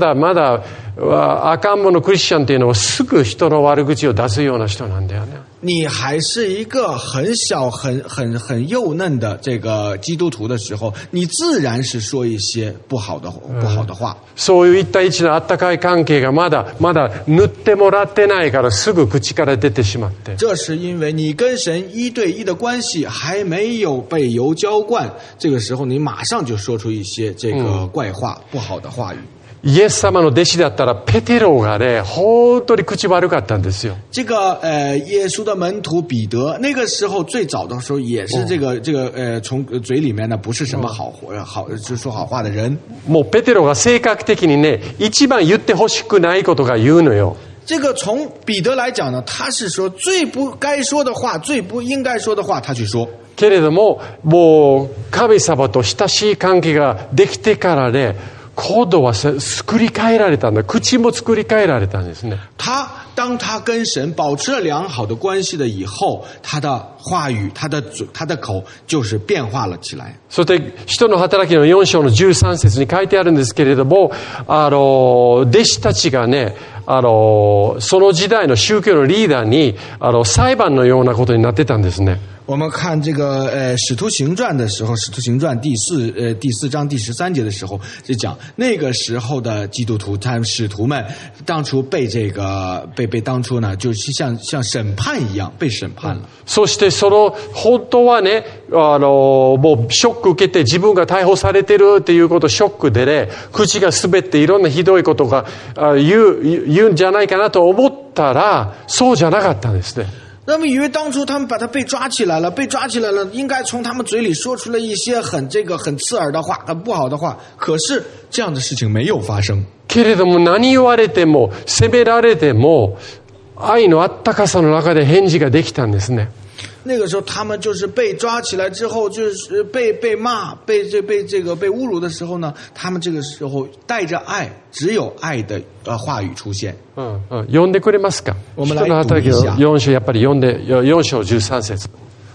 赤ん坊のクリスチャンっていうのはすぐ人の悪口を出すような人なんだよね。 你还是一个很小很幼嫩的这个基督徒的时候，你自然是说一些不好的话。 そういう一対一のあったかい関係がまだ塗ってもらってないから、すぐ口から出てしまって。 这是因为你跟神一对一的关系还没有被油浇灌，这个时候你马上就说出一些这个怪话、不好的话语。 イエス様の弟子だったらペテロがね、本当に口悪かったんですよ。 这个耶稣的门徒彼得，那个时候最早的时候也是这个从嘴里面呢不是什么好就说好话的人。 もうペテロが性格的にね、一番言ってほしくないことが言うのよ。 这个从彼得来讲呢，他是说最不该说的话、最不应该说的话，他去说。 けれども、もう神様と親しい関係ができてからね、コードは作り変えられたんだ。口も作り変えられたんですね。 当他跟神保持了良好的关系的以後，他的話語、他的口就是變化了起来。 そして使徒の働きの4章の13節に書いてあるんですけれども、弟子たちがね、その時代の宗教のリーダーに裁判のようなことになってたんですね。 我们看这个使徒行传的时候，使徒行传第四章第13节的时候，就讲那个时候的基督徒，他们使徒们当初被这个被当初呢，就是像审判一样被审判了。 そして本当はね、もうショック受けて自分が逮捕されてるっていうことショックでね、口が滑っていろんなひどいことが言うんじゃないかなと思ったら、そうじゃなかったんですね。 那么以为当初他们把他被抓起来了，应该从他们嘴里说出了一些很刺耳的话、很不好的话。可是这样的事情没有发生。 けれども何言われても責められても愛のあったかさの中で返事ができたんですね。 那个时候他们就是被抓起来之后，就是被骂、被侮辱的时候呢，他们这个时候带着愛，只有愛的話語出現。 読んでくれますか？ 我们来读一下。 4章やっぱり読んで、4章13節。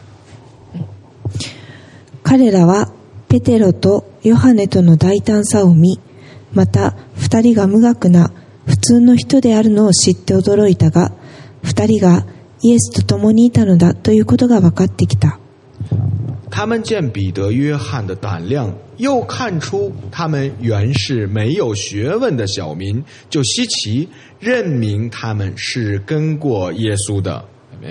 彼らはペテロとヨハネとの大胆さを見、また二人が無学な普通の人であるのを知って驚いたが、二人がイエスと共にいたのだということが分かってきた。 他们见彼得、约翰的胆量，又看出他们原是没有学问的小民，就稀奇，认明他们是跟过耶稣的。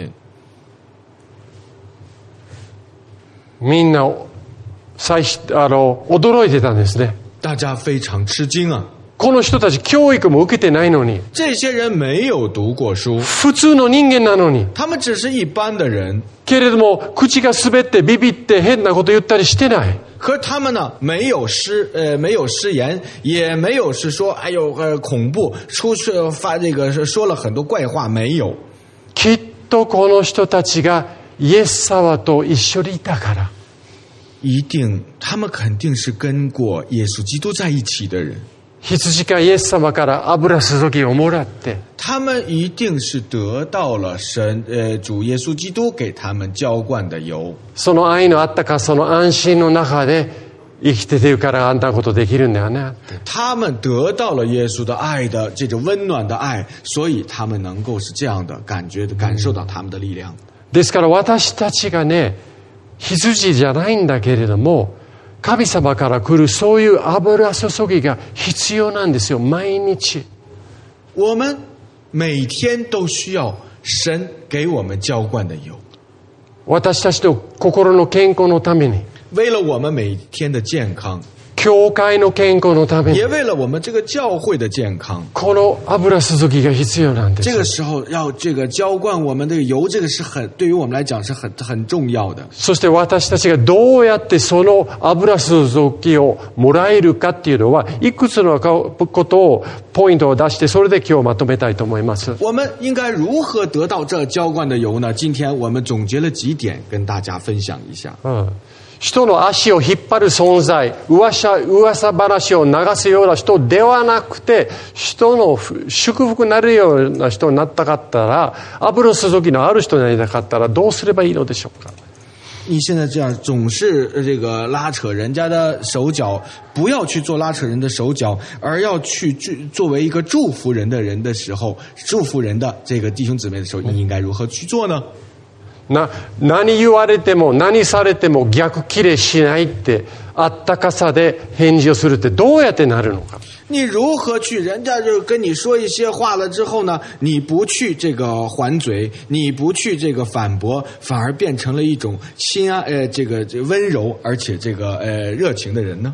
みんな驚いてたんですね。 大家非常吃惊啊！ この人たち教育も受けてないのに、 这些人没有读过书， 普通の人間なのに、 他们只是一般的人。 けれども口が滑ってビビって変なこと言ったりしてない。 可他们呢，没有失言，也没有是说哎呦恐怖，出去发这个说了很多怪话，没有。 きっとこの人たちがイエス様と一緒にいたから。 一定，他们肯定是跟过耶稣基督在一起的人。 羊かイエス様から油注ぎをもらって、 他们一定是得到了主耶稣基督给他们浇灌的油。 その愛のあったかその安心の中で生きててるからあんなことできるんだよね。 他们得到了耶稣的爱的这种温暖的爱，所以他们能够是这样的感受到他们的力量。 ですから私たちがね、羊じゃないんだけれども、神様から来るそういう油注ぎが必要なんですよ、毎日。 我们每天都需要神给我们浇灌的油。 私たちの心の健康のために、 为了我们每天的健康， 教会の健康のために、 也为了我们这个教会的健康， この油注ぎが必要なんです。 这个时候要这个浇灌我们的油，这个是对于我们来讲是很重要的。 そして私たちがどうやってその油注ぎをもらえるかっていうのは、いくつのことをポイントを出して、それで今日まとめたいと思います。 我们应该如何得到这浇灌的油呢？今天我们总结了几点，跟大家分享一下。 人の足を引っ張る存在、噂話を流すような人ではなくて、人の祝福になるような人になったかったら、油注ぎのある人になりたかったらどうすればいいのでしょうか。 你现在这样总是这个拉扯人家的手脚，不要去做拉扯人的手脚，而要去作为一个祝福人的人的时候，祝福人的这个弟兄姊妹的时候，你应该如何去做呢？ 何言われても何されても逆切れしないって、あったかさで返事をするってどうやってなるのか。 你如何去人家就跟你说一些话了之后呢，你不去这个还嘴，你不去这个反驳，反而变成了一种这个温柔而且这个热情的人呢？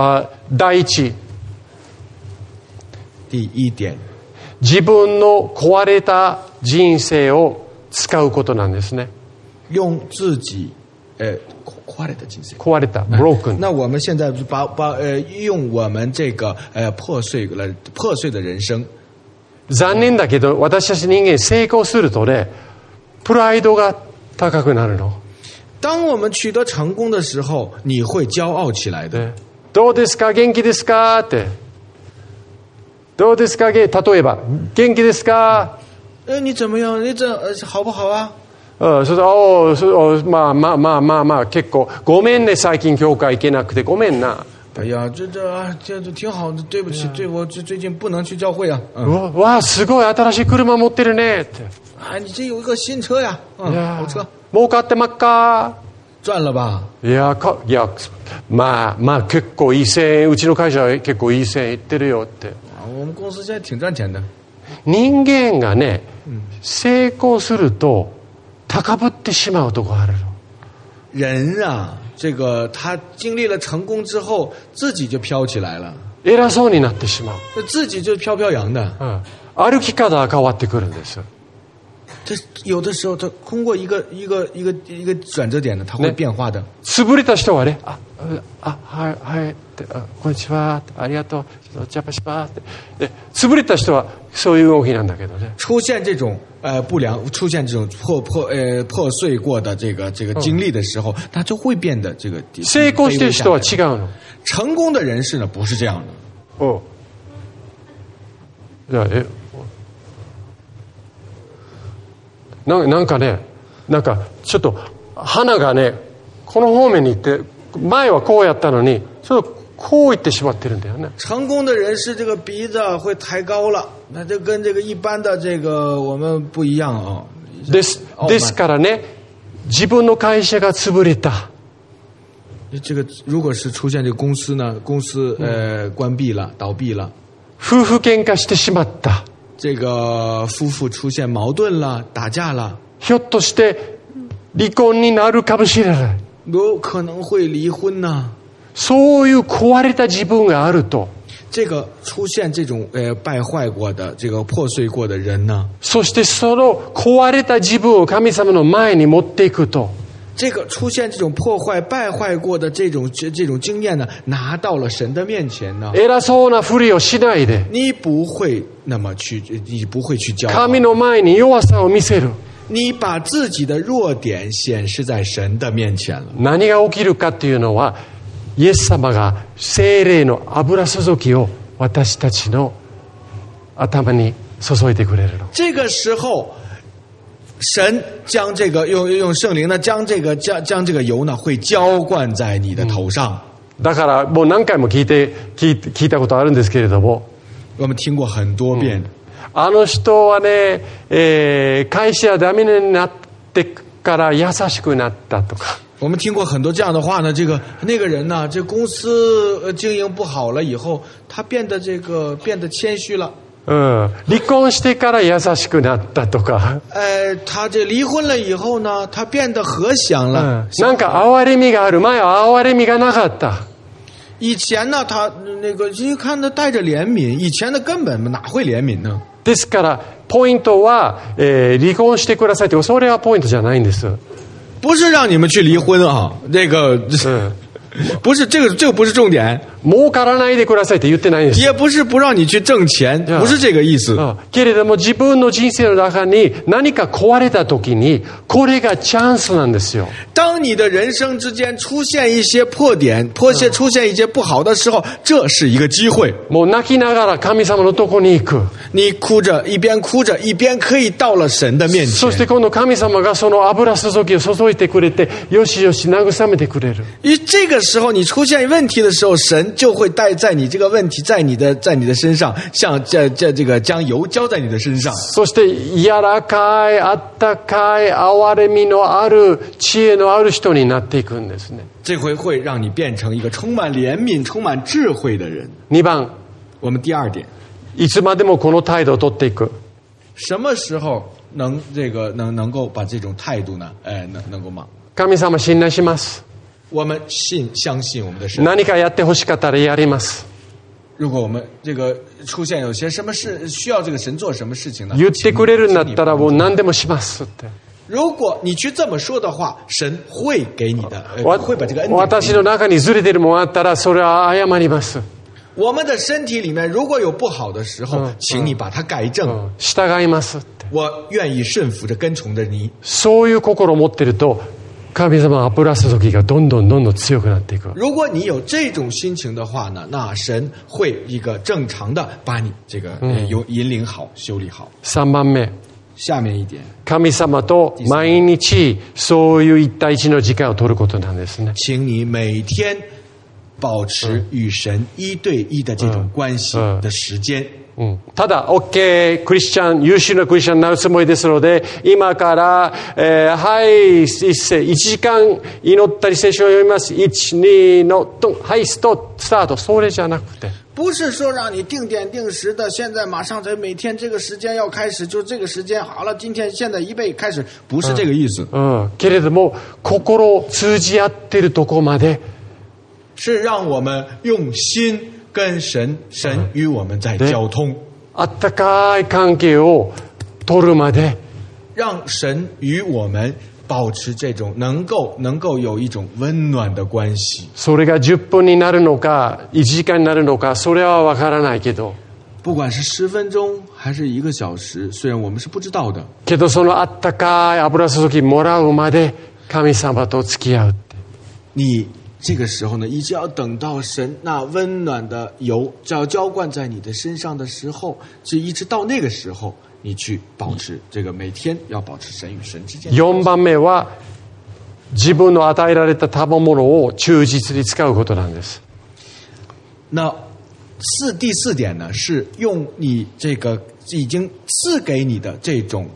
第一点， 自分の壊れた人生を使うことなんですね。 用自己壊れた人生， 壊れた broken。 那我们现在用我们这个破碎的人生。 残念だけど私たち人間成功するとね、プライドが高くなるの。 当我们取得成功的时候，你会骄傲起来的。 どうですか、元気ですかって。どうですか、例えば元気ですか。 你怎么样？你好不好啊？ まあ結構ごめんね、最近教会行けなくてごめんな。 哎呀，这挺好的，对不起，我最近不能去教会啊。 わあ、すごい新しい車持ってるねって。 啊，你这有一个新车呀，好车。 儲かってまっか。 赚了吧？ いやまあ結構いい線、うちの会社は結構いい線いってるよって。 我们公司现在挺赚钱的。 人間がね、成功すると高ぶってしまうとこあるの。 人啊，这个他经历了成功之后，自己就飘起来了。 偉そうになってしまう。 自己就飘扬的。 歩き方が変わってくるんです。 这有的时候，他通过一个转折点呢，他会变化的。 潰れた人はね、はいってこんにちはありがとうお茶しますってで、潰れた人はそういう動きなんだけどね。 出现这种出现这种破碎过的这个经历的时候，他就会变得这个。 成功してる人は違うの。 成功的人士呢，不是这样的。 じゃあなんかね、ちょっと花がね、この方面に行って前はこうやったのにちょっとこう行ってしまってるんだよね。 成功的人是这个鼻子会抬高了，那就跟这个一般的这个我们不一样啊。 ですからね、自分の会社が潰れた。 这个如果是出现这个公司呢，公司关闭了、倒闭了， 夫婦喧嘩してしまった。 这个夫妇出现矛盾了、打架了， ひょっとして離婚になるかもしれない。 有可能会离婚呢。 そういう壊れた自分があると。 这个出现这种败坏过的、这个破碎过的人呢， そしてその壊れた自分を神様の前に持っていくと。 这个出现这种破坏、败坏过的这种经验呢，拿到了神的面前呢， 偉そうなふりをしないで。 你不会去骄傲， 神の前に弱さを見せる。 你把自己的弱点显示在神的面前了。 何が起きるかっていうのは、イエス様が聖霊の油注ぎを私たちの頭に注いでくれるの。 这个时候，神将这个用圣灵呢，将这个油呢，会浇灌在你的头上。 だからもう何回も聞いたことあるんですけれども、 我们听过很多遍。 あの人はね、会社ダメになってから優しくなったとか。 我们听过很多这样的话呢，那个人呢，这公司经营不好了以后，他变得谦虚了。 離婚してから優しくなったとか。 他这离婚了以后呢，他变得和祥了。 なんか哀れみがある。前は哀れみがなかった。 以前呢，他那个一看他带着怜悯，以前的根本哪会怜悯呢？ ですからポイントは、離婚してくださいって、それはポイントじゃないんです。 不是让你们去离婚啊，这个不是这个不是重点。 儲からないでくださいって言ってないんです。 也不是不让你去挣钱，不是这个意思。 けれども自分の人生の中に何か壊れた時に、これがチャンスなんですよ。 当你的人生之间出现一些破点，出现一些不好的时候，这是一个机会。 もう泣きながら神様のとこに行く。 你一边哭着，一边可以到了神的面前。 そして今度神様がその油注ぎを注いでくれて、よしよし慰めてくれる。 这个时候你出现问题的时候，神就会带在你这个问題在你的身上，像这个将油浇在你的身上。 そして柔らかい、あったかい、憐れみのある、知恵のある人になっていくんですね。 这回会让你变成一个充满怜悯、充满智慧的人。 2番、 我们第二点， いつまでもこの態度を取っていく。 什么时候能能够把这种态度呢？能够吗？ 神様信頼します。 我们相信我们的神。 何かやって欲しかったらやります。 如果我们这个出现有些什么事需要这个神做什么事情呢？ 言ってくれるんだったらもう何でもしますって。 如果你去这么说的话，神会给你的，会把这个恩典。 私の中にずれてるものあったらそれは謝ります。 我们的身体里面如果有不好的时候，请你把它改正。 従いますって。 我愿意顺服着跟从着你。 そういう心を持ってると。神様の油注ぎがどんどん強くなっていく。 如果你有这种心情的话呢，那神会一个正常的把你这个引领好、修理好。 3番目。 下面一点。 神様と毎日そういう一対一の時間を取ることなんですね。 請你每天保持与神一对一的这种关系的时間。 ただ、OK、優秀なクリスチャンになるつもりですので、今から、はい、1時間祈ったり聖書を読みます。1、2の、はい、スタート。それじゃなくて。 不是说让你定点定时的，现在马上每天这个时间要开始，就这个时间好了，现在预备开始，不是这个意思。 けれども、心を通じ合ってるとこまで、 是让我们用心跟神与我们在交通。 あったかい関係を取るまで、 让神与我们保持这种能够有一种温暖的关系。 それが10分になるのか、1時間になるのか、それはわからないけど。 不管是10分钟还是1个小时，虽然我们是不知道的。 けどそのあったかい油注ぎもらうまで神様と付き合うって。 你这个时候呢，一直要等到神那温暖的油浇灌在你的身上的时候，就一直到那个时候，你去保持这个每天要保持神与神之间。 4番目は自分の与えられた賜物を忠実に使うことなんです。 那第四点呢，是用你这个已经赐给你的这种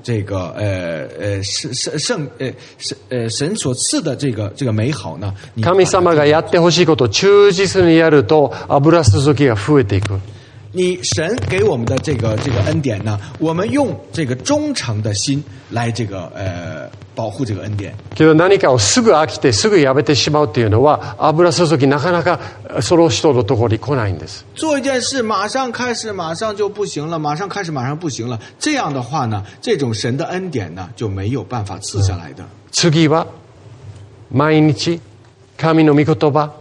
神所赐的这个美好呢， 神様がやってほしいことを忠実にやると油注ぎが増えていく。 你神给我们的这个恩典呢，我们用这个忠诚的心来保护这个恩典。 けど何かをすぐ飽きてすぐやめてしまうっていうのは油注ぎなかなかその人のところに来ないんです。 做一件事马上开始马上就不行了，马上开始马上不行了，这样的话呢，这种神的恩典呢就没有办法赐下来的。 次は毎日神の御言葉。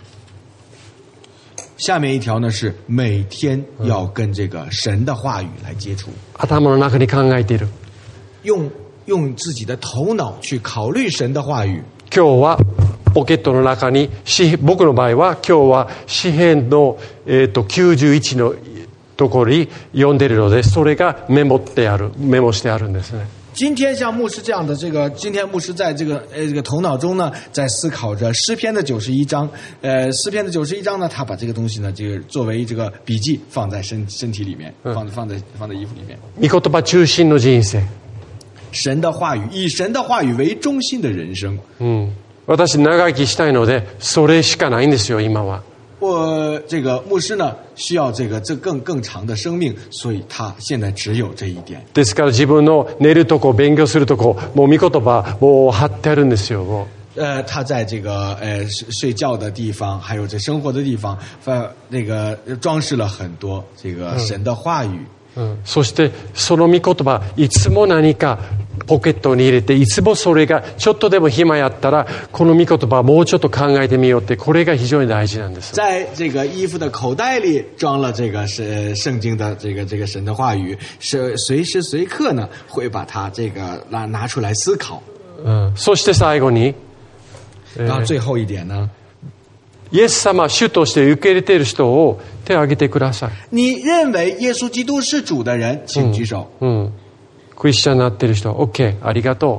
下面一条呢是每天要跟这个神的话语来接触， 頭の中に考えている。 用自己的頭腦去考慮神的話語。 今日はポケットの中に僕の場合は今日は詩編の、91のところに読んでいるので、それがメモしてあるんですね。 今天像牧师这样的今天牧师在这个头脑中呢，在思考着诗篇的91章，诗篇的91章呢，他把这个东西呢，就作为这个笔记放在身体里面，放在衣服里面。 御言葉中心の人生。 神的話語，以神的話語為中心的人生。 私長生きしたいので、それしかないんですよ今は。 我这个牧師呢需要这更長的生命，所以他現在只有這一點。 ですから自分の寝るとこ、勉強するとこ、もう御言葉もう貼ってあるんですよ。もう他在这个睡觉的地方，还有这生活的地方，那个装飾了很多这个神的話語。 そしてその御言葉いつも何かポケットに入れて、いつもそれがちょっとでも暇やったらこの御言葉もうちょっと考えてみようって、これが非常に大事なんです。 在这个衣服的口袋里装了这个圣经的这个神的话语，随时随刻呢会把它这个拿出来思考。 そして最後に、 然後最後一点呢。 イエス様主として受け入れている人を手を挙げてください。 你認為耶穌基督是主的人，請舉手。 クリスチャンになっている人、OK、ありがと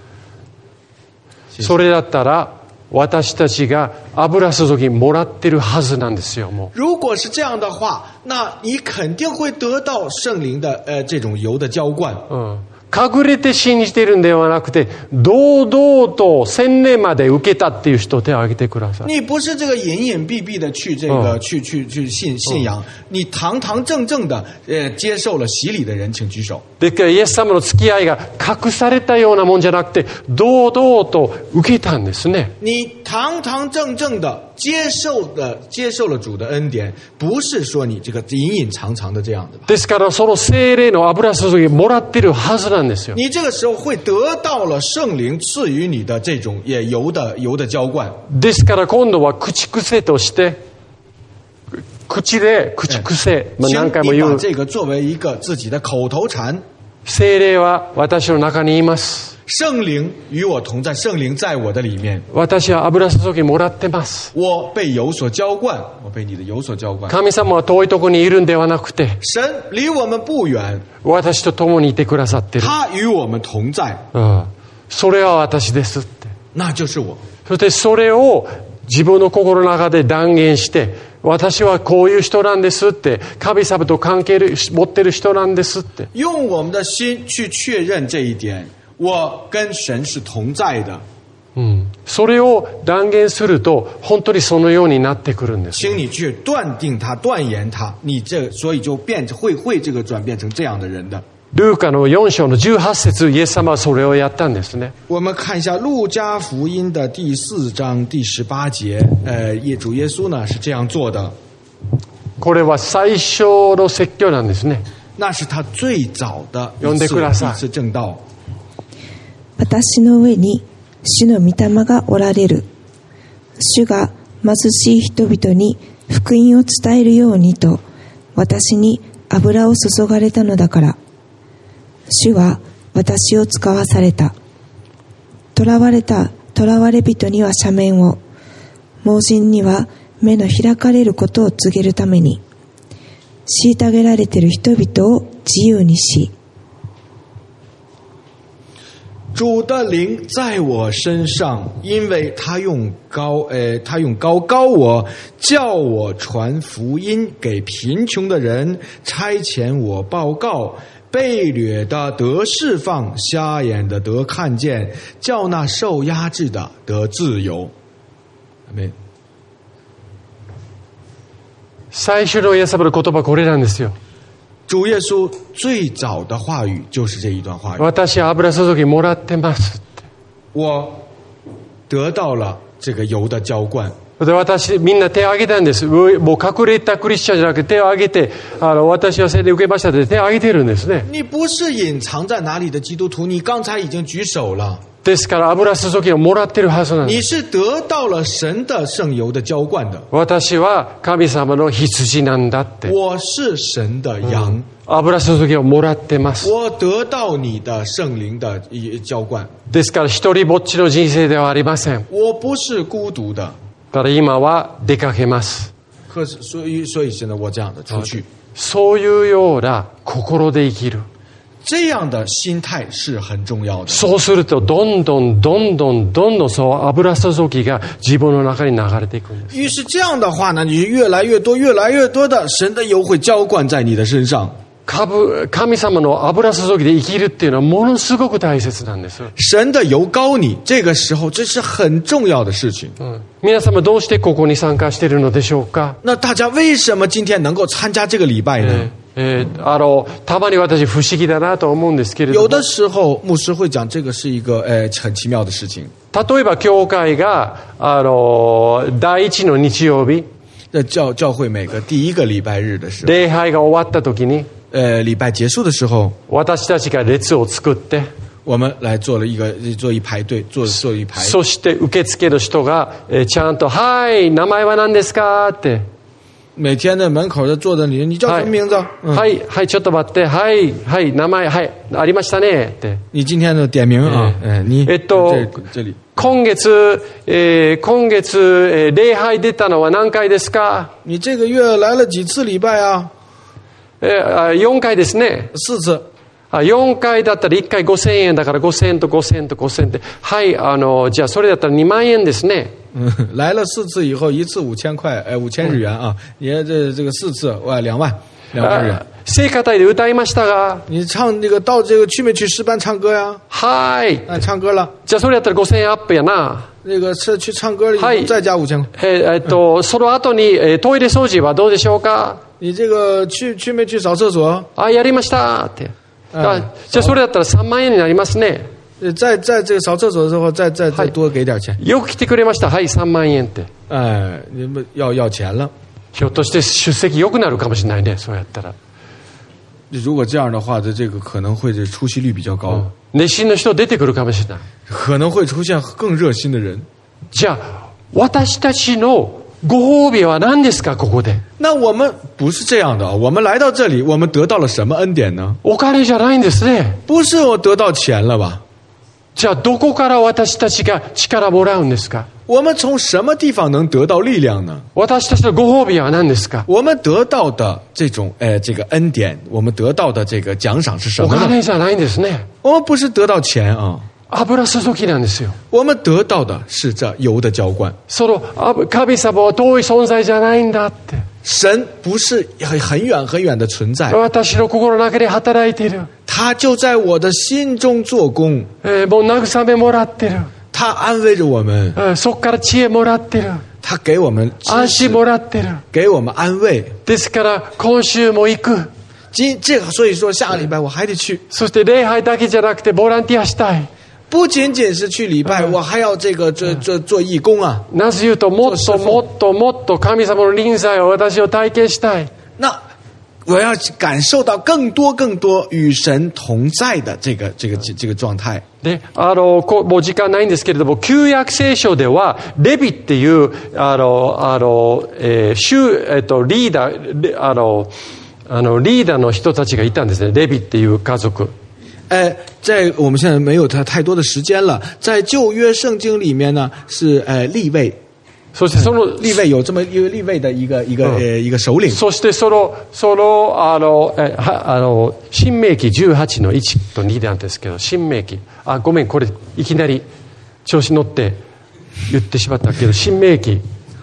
う。それだったら私たちが油注ぎもらってるはずなんですよ。もう。 如果是这样的話，那你肯定會得到聖靈的這種油的澆灌。 隠れて信じているんではなくて、堂々と洗礼まで受けたっていう人を手を挙げてください。 你不是这个隐隐蔽蔽的去信仰，你堂堂正正的接受了洗禮的人，請舉手。 で、イエス様の付き合いが隠されたようなもんじゃなくて、堂々と受けたんですね。 你堂堂正正的接受了主的恩典，不是說你這個隱隱藏藏的這樣的吧。 ですからその聖霊の油注ぎもらってるはずなんですよ。 你這個時候會得到了聖靈賜予你的這種油的澆灌。 ですから今度は口癖として口で口癖、何回も言う。 你把這個作為一個自己的口頭禪。 聖靈は私の中にいます。 聖靈與我同在，聖靈在我的裡面。 私は油注ぎもらってます。 我被油所澆灌，我被你的油所澆灌。 神様は遠いところにいるんではなくて、 神離我們不遠。 私と共にいてくださっている。 他與我們同在。 それは私ですって。 那就是我。 そしてそれを自分の心の中で断言して、私はこういう人なんですって、神様と関係持ってる人なんですって。 用我們的心去確認這一點。我跟神是同在的。 それを断言すると本当にそのようになってくるんです。 請你去斷定它、斷言它，所以就會這個轉變成這樣的人的。 ルーカの4章の18節、イエス様はそれをやったんですね。 我們看一下路加福音的第4章第18節，主耶穌呢是這樣做的。 これは最初の説教なんですね。 那是他最早的一次正道。 私の上に主の御霊がおられる。主が貧しい人々に福音を伝えるようにと私に油を注がれたのだから。主は私を使わされた。囚われ人には赦免を、盲人には目の開かれることを告げるために、虐げられている人々を自由にし。 主的灵在我身上，因为他用膏膏我，叫我传福音给贫穷的人，差遣我报告被掠的得释放，瞎眼的得看见，叫那受压制的得自由。阿們。 最初のイエス様の言葉これなんですよ。 主耶稣最早的话语就是这一段话语。 私は油注ぎもらってますって。 我得到了这个油的浇灌。 でみんな手を挙げたんです。もう隠れたクリスチャンじゃなくて手を挙げて、私は洗礼受けましたって手を挙げてるんですね。 你不是隐藏在哪里的基督徒，你刚才已经举手了。 ですから油注ぎをもらってるはずなんです。 你是得到了神的圣油的浇灌的。 私は神様の羊なんだって。 我是神的羊。 油注ぎをもらってます。 我得到你的圣灵的浇灌。 ですから一人ぼっちの人生ではありません。 我不是孤独的。 だから今は出かけます。 可是所以现在我这样的出去。 そういうような心で生きる。 这样的心态是很重要的。 そうするとどんどんそう油注ぎが自分の中に流れていくんです。 于是这样的话呢，你越来越多的神的油会浇灌在你的身上。 神様の油注ぎで生きるっていうのはものすごく大切なんです。 神的油膏你，这个时候这是很重要的事情。 皆様どうしてここに参加しているのでしょうか。 那大家为什么今天能够参加这个礼拜呢？ たまに私不思議だなと思うんですけれども。 有的时候牧师会讲这个是一个很奇妙的事情。 例えば教会が第一の日曜日。 教会每个第一个礼拜日的时候。 礼拝が終わった時に。 礼拜结束的时候， 私たちが列を作って、 我们来做一排队，做一排。 そして受付の人がちゃんとはい名前は何ですかって。 每天的门口的坐的你叫什么名字？ はいはいちょっと待ってはいはい名前はいありましたねって。 你今天的点名啊？你这里。 今月礼拝出たのは何回ですか？ 你这个月来了几次礼拜啊 ？4回ですね。 4次。 4回だったら1回5000円だから5000円と5000円と5000円って。はい、じゃあそれだったら2万円ですね。 来了4次以后，一次5000块，5000日元啊！你这个4次，哇，2万日元。 聖歌隊で歌いましたが。 你唱这个到这个去没去诗班唱歌呀？ はい。 唱歌了。 じゃあそれだったら5000円アップやな。 那个是去唱歌了以后再加5000 塊。その後にトイレ掃除はどうでしょうか？ 你这个去没去扫厕所？ やりましたって。じゃあそれだったら3万円になりますね。 在这个扫厕所的时候再多给点钱。 よく来てくれました。はい3万円って。 你们要钱了。 ひょっとして出席良くなるかもしれないね。そうやったら。 如果这样的话，这个可能会出席率比较高。 熱心の人出てくるかもしれない。 可能会出现更热心的人。 じゃあ私たちのご褒美は何ですか？ここで。 那我们不是这样的，我们来到这里，我们得到了什么恩典呢？ お金じゃないんですね。 不是我得到钱了吧？ じゃあどこから私たちが力もらうんですか？ 我们从什么地方能得到力量呢？ 私たちのご褒美は何ですか？ 我们得到的这种这个恩典，我们得到的这个奖赏是什么呢？ お金じゃないんですね。 我们不是得到钱啊。 油注ぎなんですよ。 我们得到的是这油的浇灌。 その神様は遠い存在じゃないんだって。 神不是很远的存在。 私の心の中で働いている。 他就在我的心中做工。 もう慰めもらってる。 他安慰着我们。 そこから知恵もらってる。 他给我们安心もらってる。 给我们安慰。 ですから今週も行く。 所以说下个礼拜我还得去。 そして礼拝だけじゃなくてボランティアしたい。 不仅仅是去礼拜，我还要这做义工啊。 なぜ言うともっと神様の臨在を私を体験したい。 那我要感受到更多与神同在的这个状態。 で、もう時間ないんですけれども、旧約聖書ではレビっていうリーダーの人たちがいたんですね。レビっていう家族。 在我们现在没有太多的时间了，在旧约圣经里面呢是利未。 そしてその立位有这么一个立位的一个首领。 そしてその新明記18の1と2なんですけど、新明記、ごめん、これいきなり調子乗って言ってしまったけど、新明記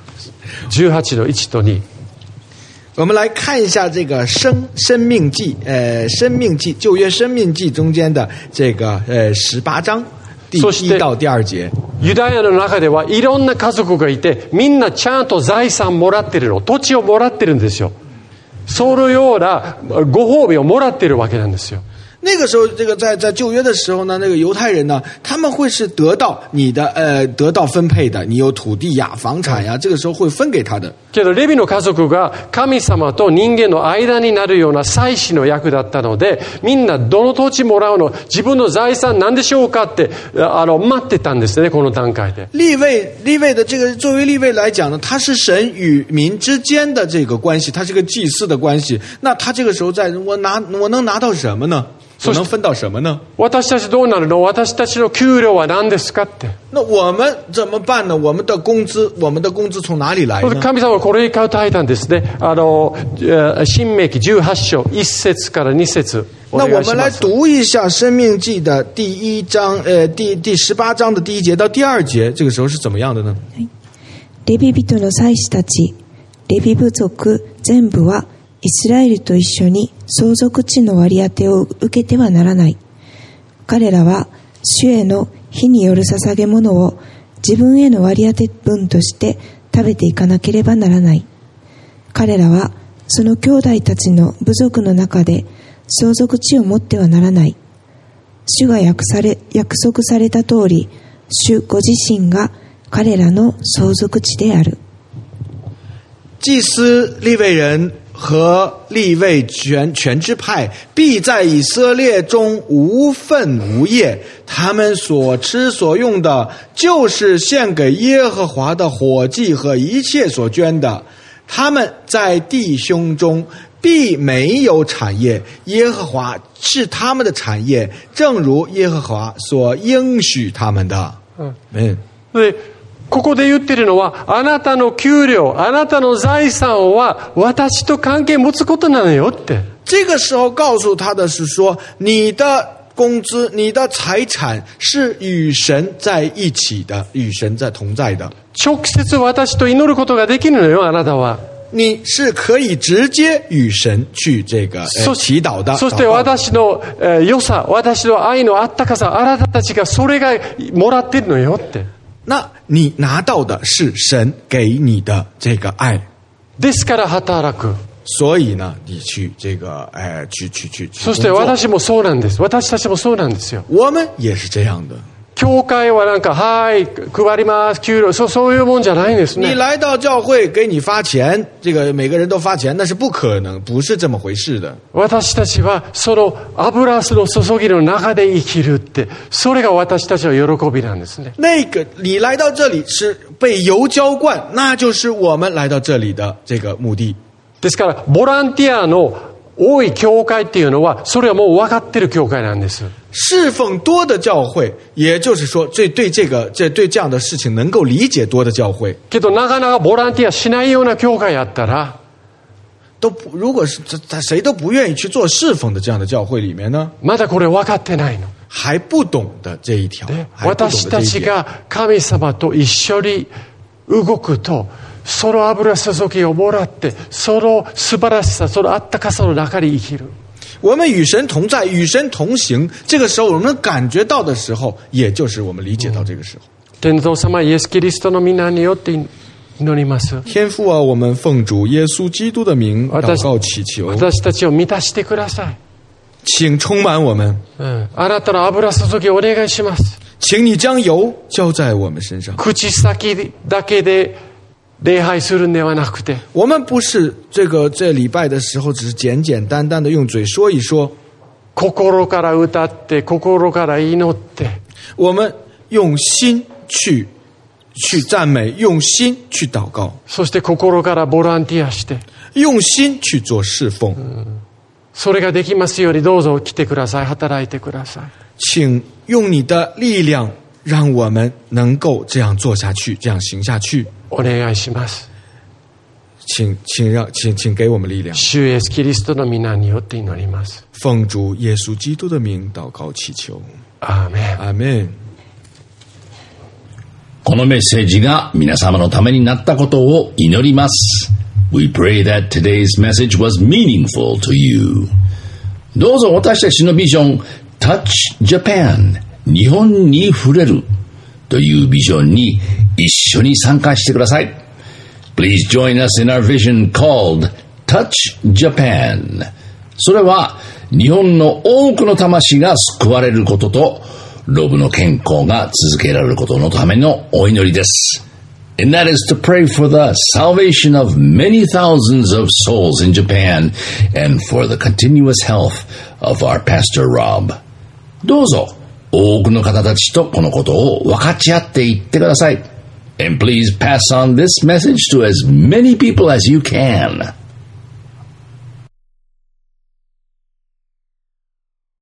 18の1と2。 我们来看一下这个生命记，生命记旧约生命记中间的这个18章第1到第2節。 ユダヤの中ではいろんな家族がいて、みんなちゃんと財産もらってるの、土地をもらってるんですよ。そのようなご褒美をもらってるわけなんですよ。 那个时候，这个在旧约的时候呢，那个犹太人呢，他们会是得到你的得到分配的，你有土地呀、房产呀，这个时候会分给他的。 けどレビの家族が神様と人間の間になるような祭司の役だったので、みんなどの土地もらうの、自分の財産なんでしょうかって待ってたんですね、この段階で。 立位的这个作为立位来讲呢，他是神与民之间的这个关系，他是个祭祀的关系。那他这个时候我能拿到什么呢？我能分到什么呢？ 私たちどうなるの？私たちの給料は何ですかって。 那我们怎么办呢？我们的工资从哪里来呢？ 神様はこれに答えたんですね。新明記18章1節から2節。 那我们来读一下《生命記》的第1章，第18章的第1節到第2節，这个时候是怎么样的呢？ レビ人の祭司たち、レビ部族全部はイスラエルと一緒に相続地の割り当てを受けてはならない。彼らは主への火による捧げ物を自分への割り当て分として食べていかなければならない。彼らはその兄弟たちの部族の中で相続地を持ってはならない。主が約束された通り、主ご自身が彼らの相続地である。 祭司、利未人和利未全支派必在以色列中无分无业，他们所吃所用的，就是献给耶和华的火祭和一切所捐的。他们在弟兄中必没有产业，耶和华是他们的产业，正如耶和华所应许他们的。 でここで言ってるのは、あなたの給料、あなたの財産は私と関係持つことなのよって。 这个时候告诉他的是说，你的工资、你的财产是与神在一起的，与神在同在的。 直接私と祈ることができるのよ、あなたは。 你是可以直接与神去这个祈祷的。 そして私の良さ、私の愛のあったかさ、あなたたちがそれがもらってるのよって。 那你拿到的是神给你的这个爱， ですから働く。 所以呢，你去这个去。 そして私もそうなんです。私たちもそうなんですよ。 我们也是这样的。 教会はなんかはい配ります給料そういうもんじゃないんですね。 你来到教会给你发钱，这个每个人都发钱，那是不可能，不是这么回事的。 私たちはその油の注ぎの中で生きるって、それが私たちの喜びなんですね。 那个你来到这里是被油浇灌，那就是我们来到这里的这个目的。 ですからボランティアの多い教会っていうのは、それはもう分かってる教会なんです。 侍奉多的教会，也就是说，对这样的事情能够理解多的教会。 けどなかなかボランティアしないような教会やったら、 如果是谁都不愿意去做侍奉的这样的教会里面呢， まだこれ分かってないの。 还不懂得这一条。 私たちが神様と一緒に動くと、その油注ぎをもらって、その素晴らしさ、そのあったかさの中に生きる。 我们与神同在，与神同行。这个时候，我们感觉到的时候，也就是我们理解到这个时候。 天父様イエスキリストの皆によって祈ります。 天父啊，我们奉主耶稣基督的名祷告祈求。 私たちを満たしてください。 请充满我们。 あなたの油注ぎをお願いします。 请你将油浇在我们身上。 口先だけで礼拝するんではなくて、 我们不是这礼拜的时候只是简简单单的用嘴说一说， 心から歌って心から祈って、 我们用心去赞美，用心去祷告， そして心からボランティアして、 用心去做侍奉。 それができますようにどうぞ来てください、働いてください。 请用你的力量让我们能够这样做下去，这样行下去。 お願いします。 请给我们力量。 主イエスキリストの皆によって祈ります。 奉主耶稣基督的名祷告祈求。 アーメン。 アーメン。 このメッセージが皆様のためになったことを祈ります。We pray that today's message was meaningful to you. どうぞ私たちのビジョン Touch Japan 日本に触れるというビジョンに一緒に参加してください。Please join us in our vision called Touch Japan. それは日本の多くの魂が救われることとロブの健康が続けられることのためのお祈りです。And that is to pray for the salvation of many thousands of souls in Japan and for the continuous health of our Pastor Rob. どうぞ多くの方たちとこのことを分かち合っていってください。And please pass on this message to as many people as you can.